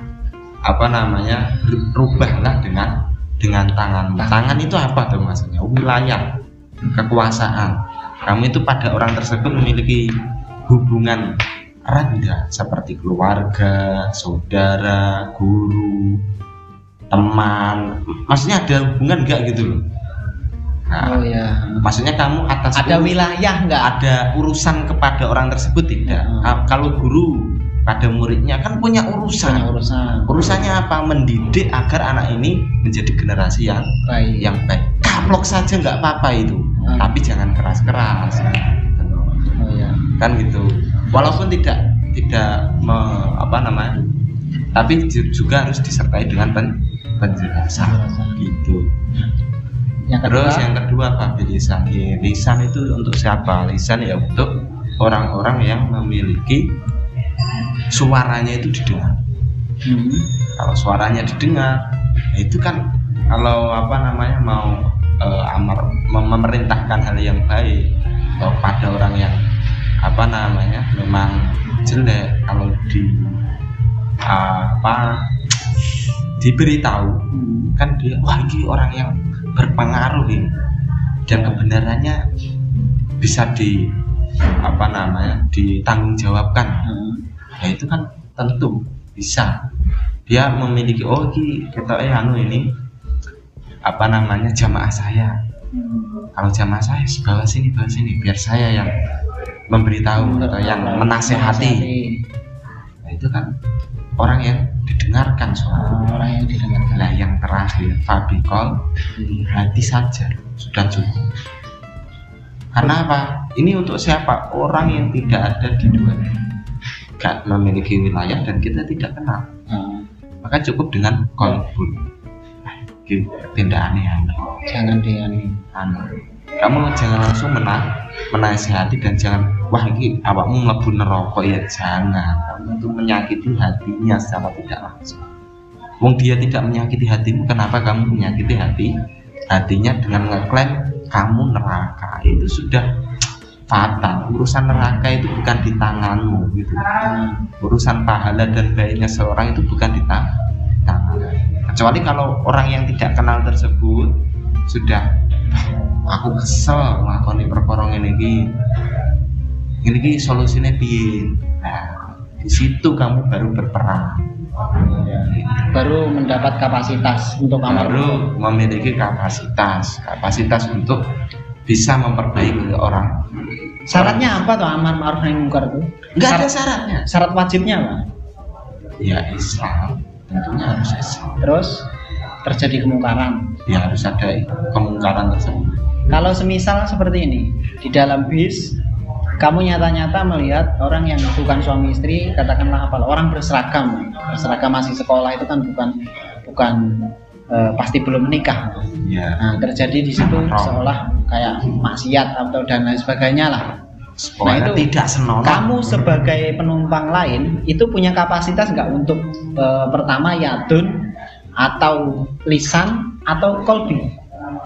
rubahlah dengan tangan. Tangan itu apa tuh maksudnya? Wilayah, kekuasaan. Kamu itu pada orang tersebut memiliki hubungan erat enggak? Seperti keluarga, saudara, guru, teman. Maksudnya ada hubungan enggak gitu loh? Nah, maksudnya kamu atas ada wilayah enggak? Ada urusan kepada orang tersebut tidak? Kalau guru pada muridnya kan punya urusan. Urusannya apa? Mendidik agar anak ini menjadi generasi yang baik. Kaplok saja nggak apa-apa itu, tapi jangan keras-keras. Kan gitu. Walaupun tidak tapi juga harus disertai dengan penjelasan gitu. Terus yang kedua Fabi lisanihi. Lisan itu untuk siapa? Lisan ya untuk orang-orang yang memiliki suaranya itu didengar. Kalau suaranya didengar, itu kan kalau mau memerintahkan hal yang baik atau pada orang yang memang jelek, kalau diberitahu kan dia, wah ini orang yang berpengaruh ini dan kebenarannya bisa ditanggungjawabkan. Nah itu kan tentu bisa dia memiliki ini jamaah saya. Kalau jamaah saya bawa sini biar saya yang memberitahu atau yang menasehati. Nah itu kan orang yang didengarkan Nah yang terakhir Fabi qalbihi, hati saja sudah cukup. Karena apa? Ini untuk siapa? Orang yang tidak ada di dunia, gak memiliki wilayah dan kita tidak kenal. Maka cukup dengan qalbun. Tidak aneh-aneh. Jangan dianeh. Kamu jangan langsung menasihati dan jangan, wah ini awakmu mlebu neraka, ya jangan. Kamu itu menyakiti hatinya secara tidak langsung. Wong dia tidak menyakiti hatimu, kenapa kamu menyakiti hatinya dengan ngeklaim kamu neraka? Itu sudah fatal. Urusan neraka itu bukan di tanganmu gitu. Urusan pahala dan baiknya seorang itu bukan di tangan. Kecuali kalau orang yang tidak kenal tersebut sudah, aku kesel nglakoni perkara ngene iki solusine piye. Nah, di situ kamu baru berperan. Baru mendapat kapasitas untuk baru memiliki kapasitas untuk bisa memperbaiki orang. Syaratnya apa tuh amar ma'ruf nahi munkar itu? Enggak ada syaratnya. Syarat wajibnya apa? Ya Islam, tentunya harus Islam. Terus terjadi kemungkaran. Ya harus ada kemungkaran tersebut. Kalau semisal seperti ini, di dalam bis kamu nyata-nyata melihat orang yang bukan suami istri, katakanlah orang berseragam masih sekolah, itu kan bukan pasti belum menikah. Ya. Nah, terjadi di situ seolah kayak maksiat atau dan lain sebagainya lah. Nah itu tidak senonoh. Kamu sebagai penumpang lain itu punya kapasitas nggak untuk pertama yadun atau lisan atau kolbi?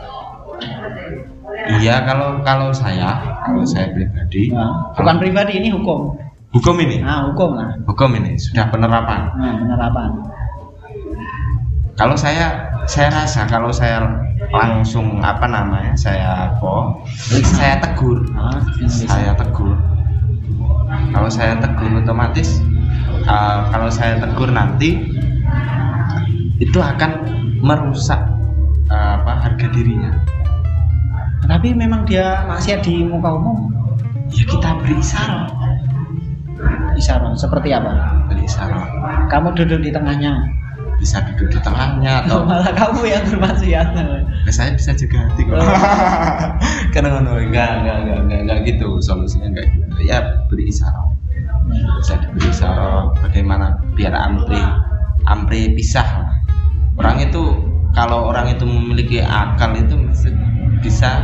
Iya, kalau saya pribadi. Bukan pribadi, ini hukum. Hukum ini. Hukum lah. Hukum ini sudah penerapan. Penerapan. Kalau saya rasa kalau saya langsung saya tegur. Saya tegur. Kalau saya tegur otomatis kalau saya tegur nanti itu akan merusak harga dirinya. Tapi memang dia maksiat di muka umum. Ya kita beri isyarat. Isyarat seperti apa? Beri isyarat. Kamu duduk di tengahnya. Bisa duduk di tengahnya atau malah kamu yang bermaksiat. Saya bisa jaga hati kok. Karena enggak gitu solusinya, enggak gitu. Ya beri isyarat. Bisa diberi isyarat bagaimana biar ampri pisah. Kalau orang itu memiliki akal itu bisa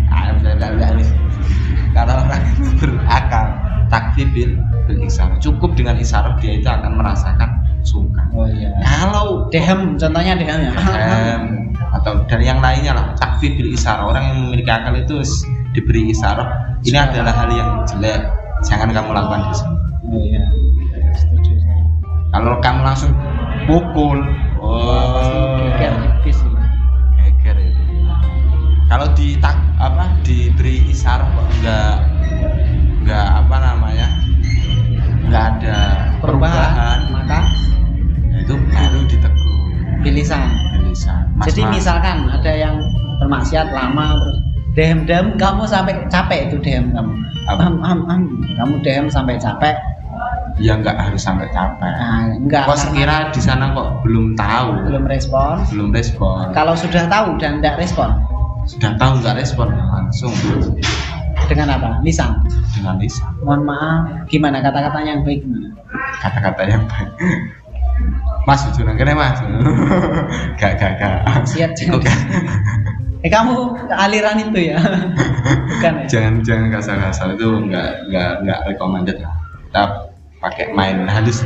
kalau orang itu berakal takfir bil isyarat, cukup dengan isyarat dia itu akan merasakan suka. Kalau contohnya dehem ya. atau dan yang lainnya lah, takfir bil isyarah, orang yang memiliki akal itu diberi isyarah, ini adalah hal yang jelek, jangan kamu lakukan di sini. Oh iya, setuju saya. Kalau kamu langsung pukul, Geger tipis itu. geger itu. Kalau diberi isyarah kok enggak apa namanya, enggak ada perubahan, maka ya itu baru ditegur. bilisan. Jadi misalkan ada yang bermaksiat lama terus dem kamu sampai capek itu dem kamu. Kamu dem sampai capek. Ya enggak harus sampai capek. Nah, enggak. Kok sekira di sana kok belum tahu. Belum respon. Kalau sudah tahu dan enggak respon. Sudah tahu enggak respon langsung. Dengan apa? Lisan. Dengan lisan. Mohon maaf, gimana kata-katanya yang baik gimana? Kata-kata yang baik. Mas, jujur kene Mas. Gak. Siap jangan. Kamu aliran itu ya? Bukan ya? Jangan kasar-kasar, itu enggak recommended lah. Kita pakai main halus.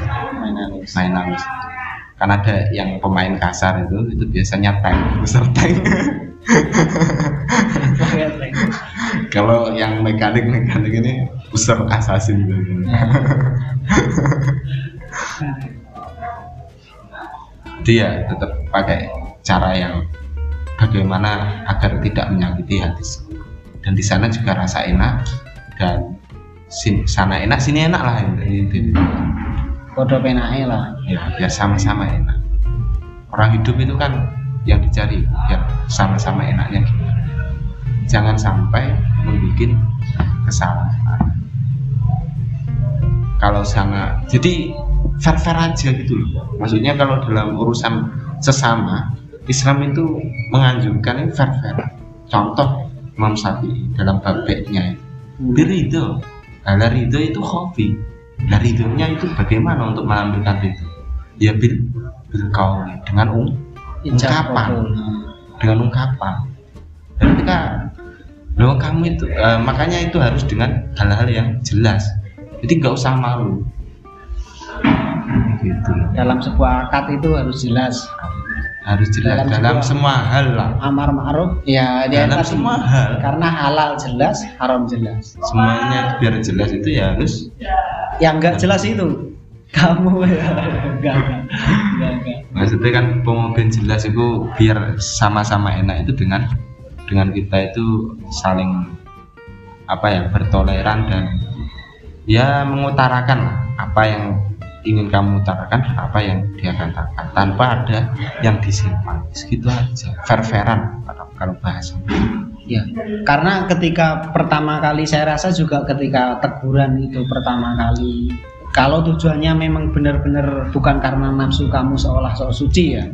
Kan ada yang pemain kasar itu biasanya besar tank. Kalau yang mekanik ini besar assassin gitu. Dia tetap pakai cara yang bagaimana agar tidak menyakiti hati. Dan di sana juga rasa enak dan sana enak sini enak lah itu. Podo penake lah. Ya biar sama-sama enak. Orang hidup itu kan yang dicari biar sama-sama enaknya gimana. Jangan sampai membuat kesalahan. Kalau sangat jadi fair aja gitu loh. Maksudnya kalau dalam urusan sesama, Islam itu menganjurkan fair. Contoh Imam Syafi'i dalam bab baiknya itu. Berido. Nah, ridho itu khofi. Nah, ridhonya itu bagaimana untuk menampilkan ridho? Ya bil kaul dengan ungkapan. Dengan ungkapan. Dan ketika kamu itu makanya itu harus dengan hal-hal yang jelas. Jadi nggak usah malu. Gitu. Dalam sebuah akad itu harus jelas. Harus jelas dalam semua hal lah. Amar ma'ruf ya dalam semua hal. Karena halal jelas, haram jelas. Semuanya biar jelas itu ya harus. Yang enggak jelas itu kamu ya enggak. Maksudnya kan pembagian jelas itu biar sama-sama enak itu dengan kita itu saling bertoleran dan ya mengutarakan apa yang ingin kamu utarakan, apa yang dia katakan tanpa ada yang disimpan. Segitu aja, fair-fairan kalau bahasa. Ya, karena ketika pertama kali saya rasa juga ketika teguran itu pertama kali, kalau tujuannya memang benar-benar bukan karena nafsu kamu seolah sok suci ya.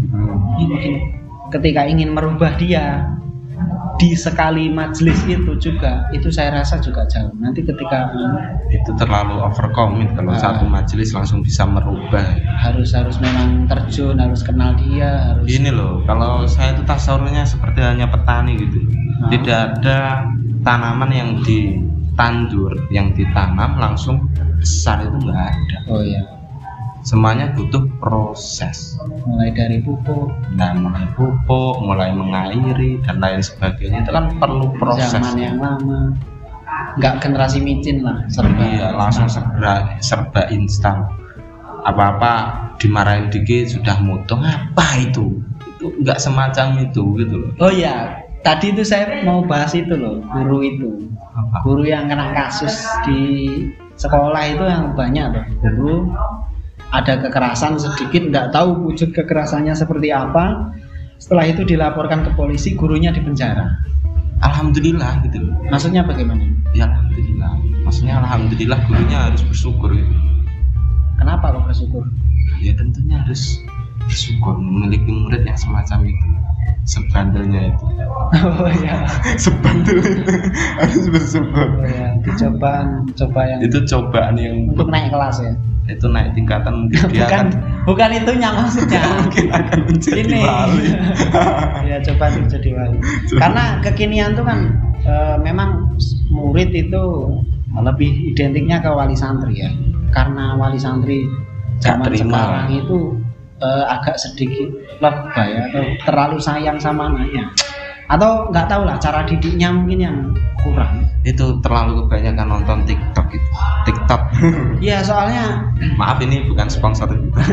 Ketika ingin merubah dia di sekali majelis itu juga, itu saya rasa juga jauh. Nanti ketika itu terlalu overcommit kalau satu majelis langsung bisa merubah. Harus memang terjun, harus kenal dia, harus. Ini loh, kalau saya itu tasawurnya seperti hanya petani gitu. Tidak ada tanaman yang ditandur, yang ditanam langsung besar itu nggak ada. Oh iya. Semuanya butuh proses. Mulai dari pupuk, mulai mengairi dan lain sebagainya itu kan perlu proses. Zaman yang lama, nggak generasi micin lah, langsung serba instan. Apa-apa dimarahin dikit sudah mutung, apa itu nggak semacam itu gitu loh. Oh iya, tadi itu saya mau bahas itu loh, guru yang kena kasus di sekolah itu yang banyak loh, guru ada kekerasan sedikit, nggak tahu wujud kekerasannya seperti apa. Setelah itu dilaporkan ke polisi, gurunya dipenjara. Alhamdulillah gitu. Maksudnya bagaimana? Ya alhamdulillah. Maksudnya alhamdulillah gurunya harus bersyukur gitu. Kenapa kok bersyukur? Ya tentunya harus bersyukur memiliki murid yang semacam itu. Sebandelnya itu. Oh iya. Sebandel itu harus bersyukur. Oh iya. Coba yang. Itu cobaan yang untuk naik kelas ya. Itu naik tingkatan mungkin dia bukan itu yang maksudnya. Mungkin akan menjadi wali. Ya coba jadi wali. Karena kekinian tuh kan memang murid itu lebih identiknya ke wali santri ya. Karena wali santri zaman sekarang itu agak sedikit lebay atau terlalu sayang sama anaknya, atau nggak tahu lah cara didiknya mungkin yang kurang. Itu terlalu kebanyakan nonton TikTok itu. TikTok. Iya, soalnya Maaf ini bukan sponsor kita.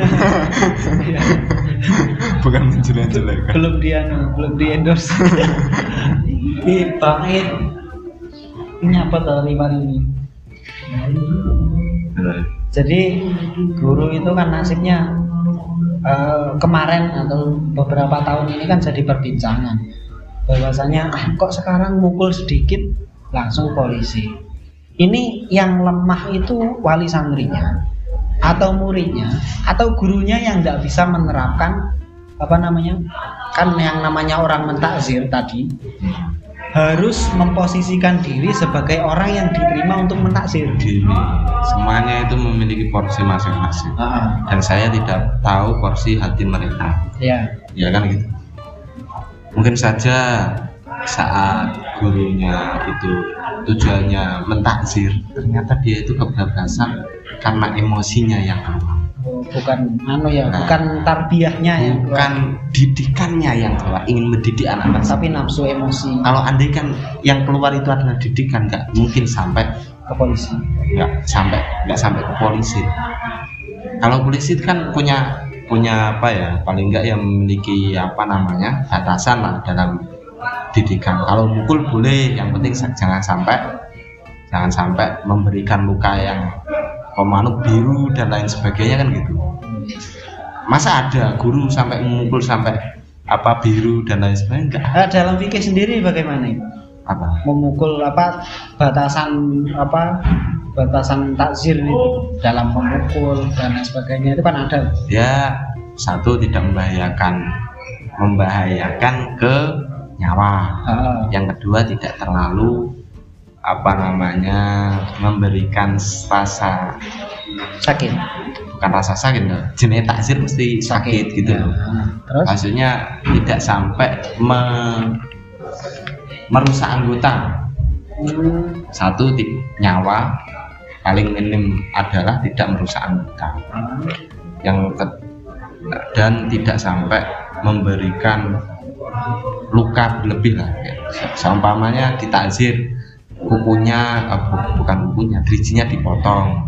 Bukan menjelek-jelekan. belum di endorse. Bangit. Ini apa tuh ini? Jadi guru itu kan nasibnya kemarin atau beberapa tahun ini kan jadi perbincangan bahwasanya kok sekarang mukul sedikit langsung polisi. Ini yang lemah itu wali santrinya atau muridnya atau gurunya yang tidak bisa menerapkan kan yang namanya orang mentakzir tadi harus memposisikan diri sebagai orang yang diterima untuk mentakzir. Semuanya itu memiliki porsi masing-masing. Dan saya tidak tahu porsi hati mereka. Ya kan gitu. Mungkin saja saat gurunya itu tujuannya mentakzir, ternyata dia itu kebablasan karena emosinya yang keluar. Bukan bukan tarbiyahnya ya, bukan didikannya yang keluar, ingin mendidik anak-anak, tapi nafsu emosi. Kalau andai kan yang keluar itu adalah didikan, nggak mungkin sampai ke polisi. Nggak sampai ke polisi. Kalau polisi kan punya paling nggak yang memiliki batasan lah dalam didikan. Kalau mukul boleh, yang penting jangan sampai memberikan luka yang pemanuk biru dan lain sebagainya kan gitu. Masa ada guru sampai memukul sampai biru dan lain sebagainya? Enggak. Dalam fikih sendiri bagaimana itu? Memukul batasan takzir itu dalam memukul dan lain sebagainya itu kan ada. Ya, satu tidak membahayakan ke nyawa. Yang kedua tidak terlalu memberikan rasa sakit. Bukan rasa sakit, jenis takzir mesti sakit gitu loh. Terus? Maksudnya tidak sampai merusak anggota. Satu nyawa, paling minim adalah tidak merusak anggota. Dan tidak sampai memberikan luka lebih lah. Seumpamanya ditakzir bukan kukunya, dirijinya dipotong,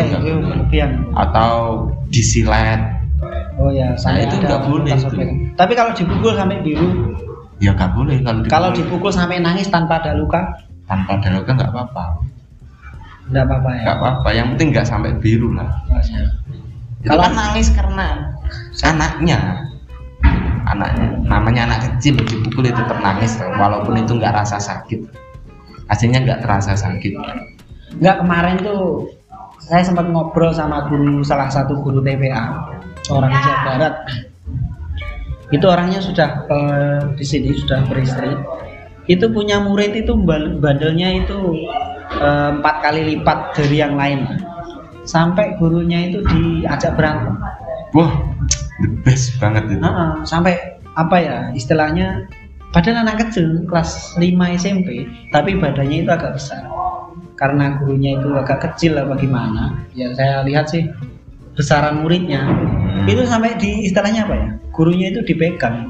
atau disilet. Itu nggak boleh itu. Tapi kalau dipukul sampai biru, ya nggak boleh. Kalau dipukul sampai nangis tanpa ada luka nggak apa-apa. Nggak apa-apa ya. Nggak apa-apa, yang penting nggak sampai biru lah. Kalau nangis karena anaknya, namanya anak kecil, dipukul itu tetap nangis, walaupun itu nggak rasa sakit. Aslinya nggak terasa sakit. Nggak, kemarin tuh saya sempat ngobrol sama salah satu guru TPA orang Jawa Barat. Itu orangnya sudah di sini sudah beristri. Itu punya murid itu bandelnya itu 4 kali lipat dari yang lain. Sampai gurunya itu diajak berantem. Wah, the best banget itu. Sampai istilahnya, padahal anak kecil kelas 5 SMP, tapi badannya itu agak besar. Karena gurunya itu agak kecil apa gimana? Ya saya lihat sih besaran muridnya. Itu sampai istilahnya gurunya itu dipegang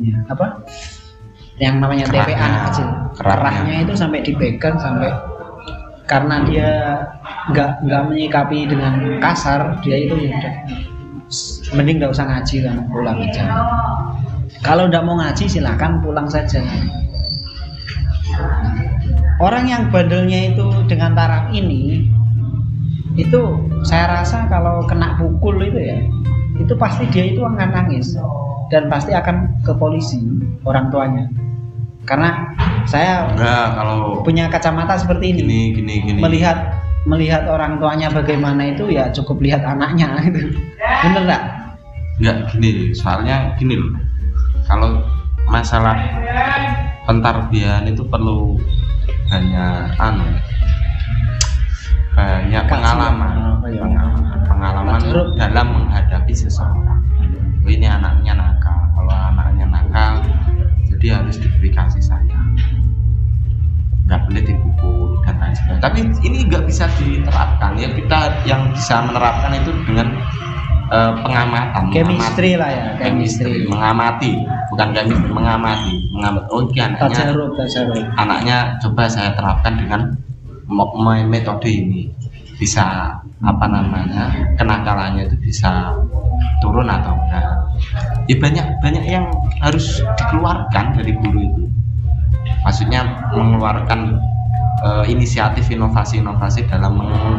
yang namanya TPA anak kecil. Kerahnya itu sampai dipegang sampai, karena dia nggak menyikapi dengan kasar, dia itu mending nggak usah ngaji kan, pulang aja. Kalau nggak mau ngaji silakan pulang saja. Orang yang bandelnya itu dengan taraf ini, itu saya rasa kalau kena pukul itu pasti dia itu akan nangis dan pasti akan ke polisi orang tuanya. Karena saya punya kacamata seperti ini. Gini. Melihat orang tuanya bagaimana itu, ya cukup lihat anaknya itu. Bener nggak? Nggak, gini. Soalnya gini loh. Kalau masalah pentarbiyahan itu perlu banyak pengalaman dalam menghadapi seseorang. Ini anaknya nakal. Kalau anaknya nakal, jadi harus diberi kasih sayang, nggak boleh dipukul dan lain sebagainya. Tapi ini nggak bisa diterapkan. Ya kita yang bisa menerapkan itu dengan pengamatan, chemistry lah ya, chemistry. mengamati, bukan chemistry, mengamati. Oh ini anaknya coba saya terapkan dengan metode ini, bisa apa namanya, kenakalannya itu bisa turun atau enggak. Ya banyak yang harus dikeluarkan dari guru itu, maksudnya mengeluarkan inisiatif inovasi dalam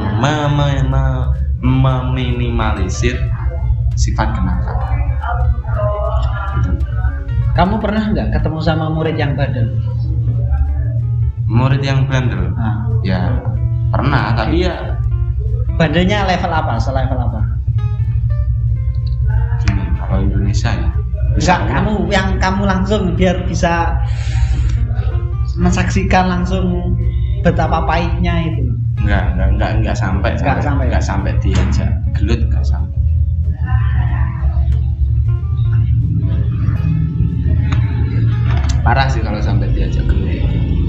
meminimalisir sifat kenakalan. Kamu pernah nggak ketemu sama murid yang bandel? Murid yang bandel? Ya pernah, tapi ya bandelnya level apa? Selevel apa? Gini, kalau Indonesia ya. Enggak, kamu langsung biar bisa mensaksikan langsung betapa pahitnya itu. Enggak sampai diajak gelut, enggak sampai. Parah sih kalau sampai diajak gelut.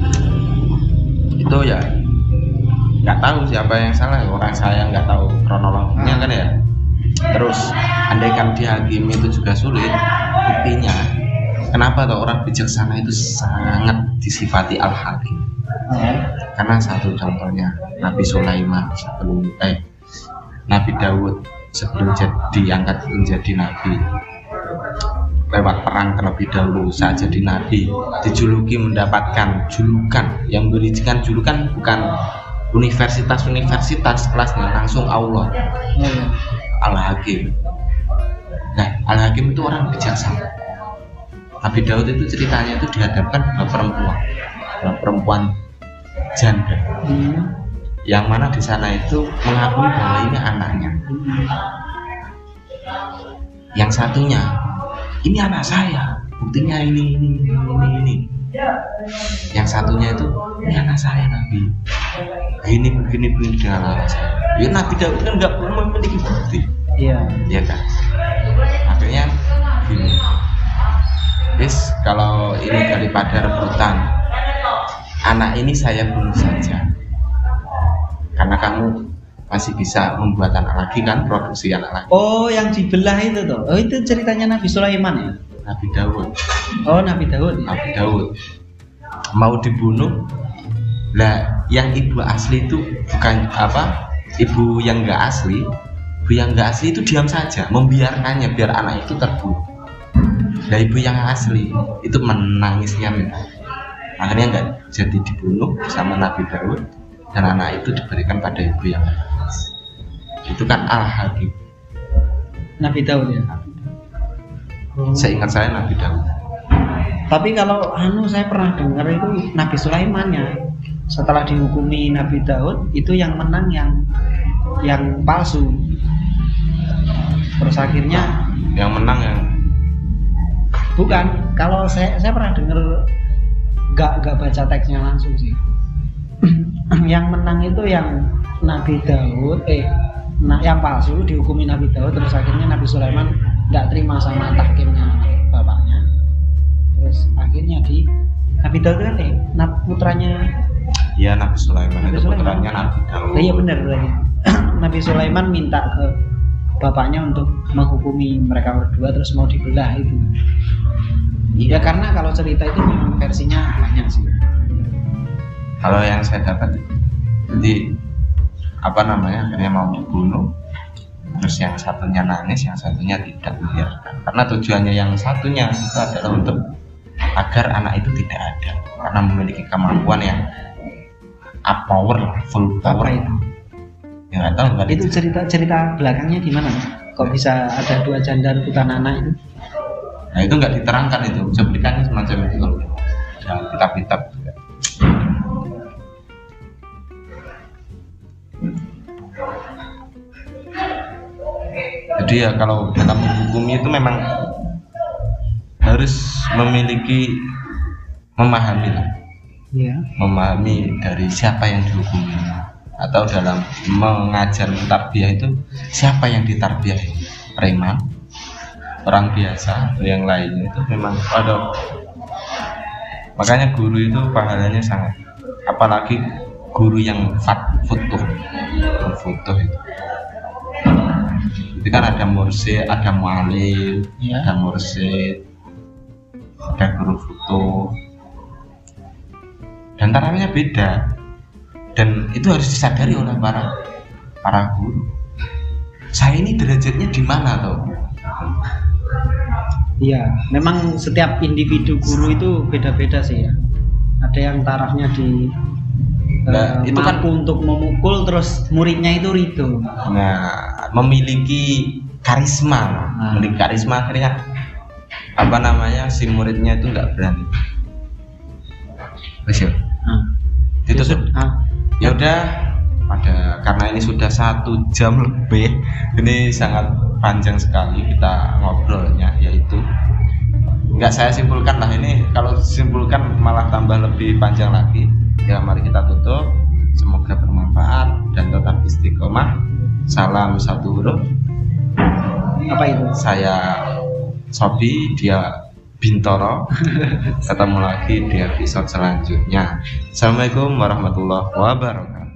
Itu ya nggak tahu siapa yang salah, orang saya nggak tahu kronologinya kan ya. Terus andaikan dihakimi itu juga sulit, buktinya kenapa tuh orang bijaksana itu sangat disifati al-hakim. Karena satu contohnya Nabi Sulaiman Nabi Daud sebelum diangkat menjadi nabi, lewat perang terlebih dahulu. Saat jadi nabi dijuluki, mendapatkan julukan yang memberikan julukan bukan universitas kelasnya, langsung Allah, Al-Hakim. Nah, Al-Hakim itu orang bijaksana. Nabi Daud itu ceritanya itu dihadapkan perempuan janda, yang mana di sana itu mengakui bahwa ini anaknya. Yang satunya, ini anak saya, buktinya ini. Yang satunya itu, ini anak saya Nabi, begini dengan anak saya. Ya Nabi Daud kan nggak perlu memiliki bukti. Iya kan. Akhirnya gini, kalau ini daripada rebutan, anak ini saya bunuh saja, karena kamu masih bisa membuat anak lagi kan, produksi anak lagi. Oh, yang dibelah itu tuh. Oh, itu ceritanya Nabi Sulaiman ya? Nabi Daud. Oh, Nabi Daud. Nabi Daud mau dibunuh. Lah, yang ibu asli itu bukan ibu yang enggak asli. Ibu yang enggak asli itu diam saja, membiarkannya biar anak itu terbunuh. Lah, ibu yang asli itu menangisnya minta. Akhirnya enggak jadi dibunuh sama Nabi Daud, dan anak itu diberikan pada ibu yang asli. Itu kan Al-Hakim. Nabi Daud ya. Seingat saya Nabi Daud. Tapi kalau saya pernah dengar itu Nabi Sulaiman ya. Setelah dihukumi Nabi Daud, itu yang menang yang palsu. Terus akhirnya yang menang yang bukan. Kalau saya pernah dengar, nggak baca teksnya langsung sih. Yang menang itu yang Nabi Daud, yang palsu dihukumi Nabi Daud, terus akhirnya Nabi Sulaiman nggak terima sama tahkimnya bapaknya. Terus akhirnya Nabi Daud kan putranya. Iya, Nabi Sulaiman itu putranya Nabi Daud. Iya benar berarti. Nabi Sulaiman minta ke bapaknya untuk menghukumi mereka berdua, terus mau dibelah itu. Ya karena kalau cerita itu memang versinya banyak sih. Kalau yang saya dapat, jadi akhirnya mau dibunuh, terus yang satunya nangis, yang satunya tidak membiarkan. Karena tujuannya yang satunya itu adalah untuk agar anak itu tidak ada, karena memiliki kemampuan yang power, full power. Apa itu? Ya nggak tahu. Itu cerita belakangnya gimana? Kok bisa ada dua janda rebutan anak itu? Nah itu nggak diterangkan, itu sebenarnya semacam itu kalau dalam kitab-kitab juga. Jadi ya kalau dalam menghukumi itu memang harus memahami lah. Ya. Memahami dari siapa yang dihukumi, atau dalam mengajar tarbiyah itu siapa yang ditarbiyahi, preman, orang biasa atau yang lainnya, itu memang ada. Makanya guru itu pahalanya sangat, apalagi guru yang futuh itu Itu kan ada mursyid, ada mualim, Ya. ada mursyid, ada guru foto. Dan tarawihnya beda. Dan itu harus disadari oleh para guru. Saya ini derajatnya di mana toh? Iya, memang setiap individu guru itu beda-beda sih ya. Ada yang tarafnya di Nah, itu kan mampu untuk memukul, terus muridnya itu ridho. nah, memiliki karisma, memiliki karisma akhirnya apa namanya si muridnya itu nggak berani. Betul. Nah, Itu tuh. ah, Ya udah, karena ini sudah 1 jam lebih, ini sangat panjang sekali kita ngobrolnya, yaitu nggak saya simpulkan lah, ini kalau simpulkan malah tambah lebih panjang lagi. Ya mari kita tutup, semoga bermanfaat dan tetap istiqomah. Salam satu huruf. apa itu? Saya Sobi, dia Bintoro. Ketemu lagi di episode selanjutnya. Assalamualaikum warahmatullahi wabarakatuh.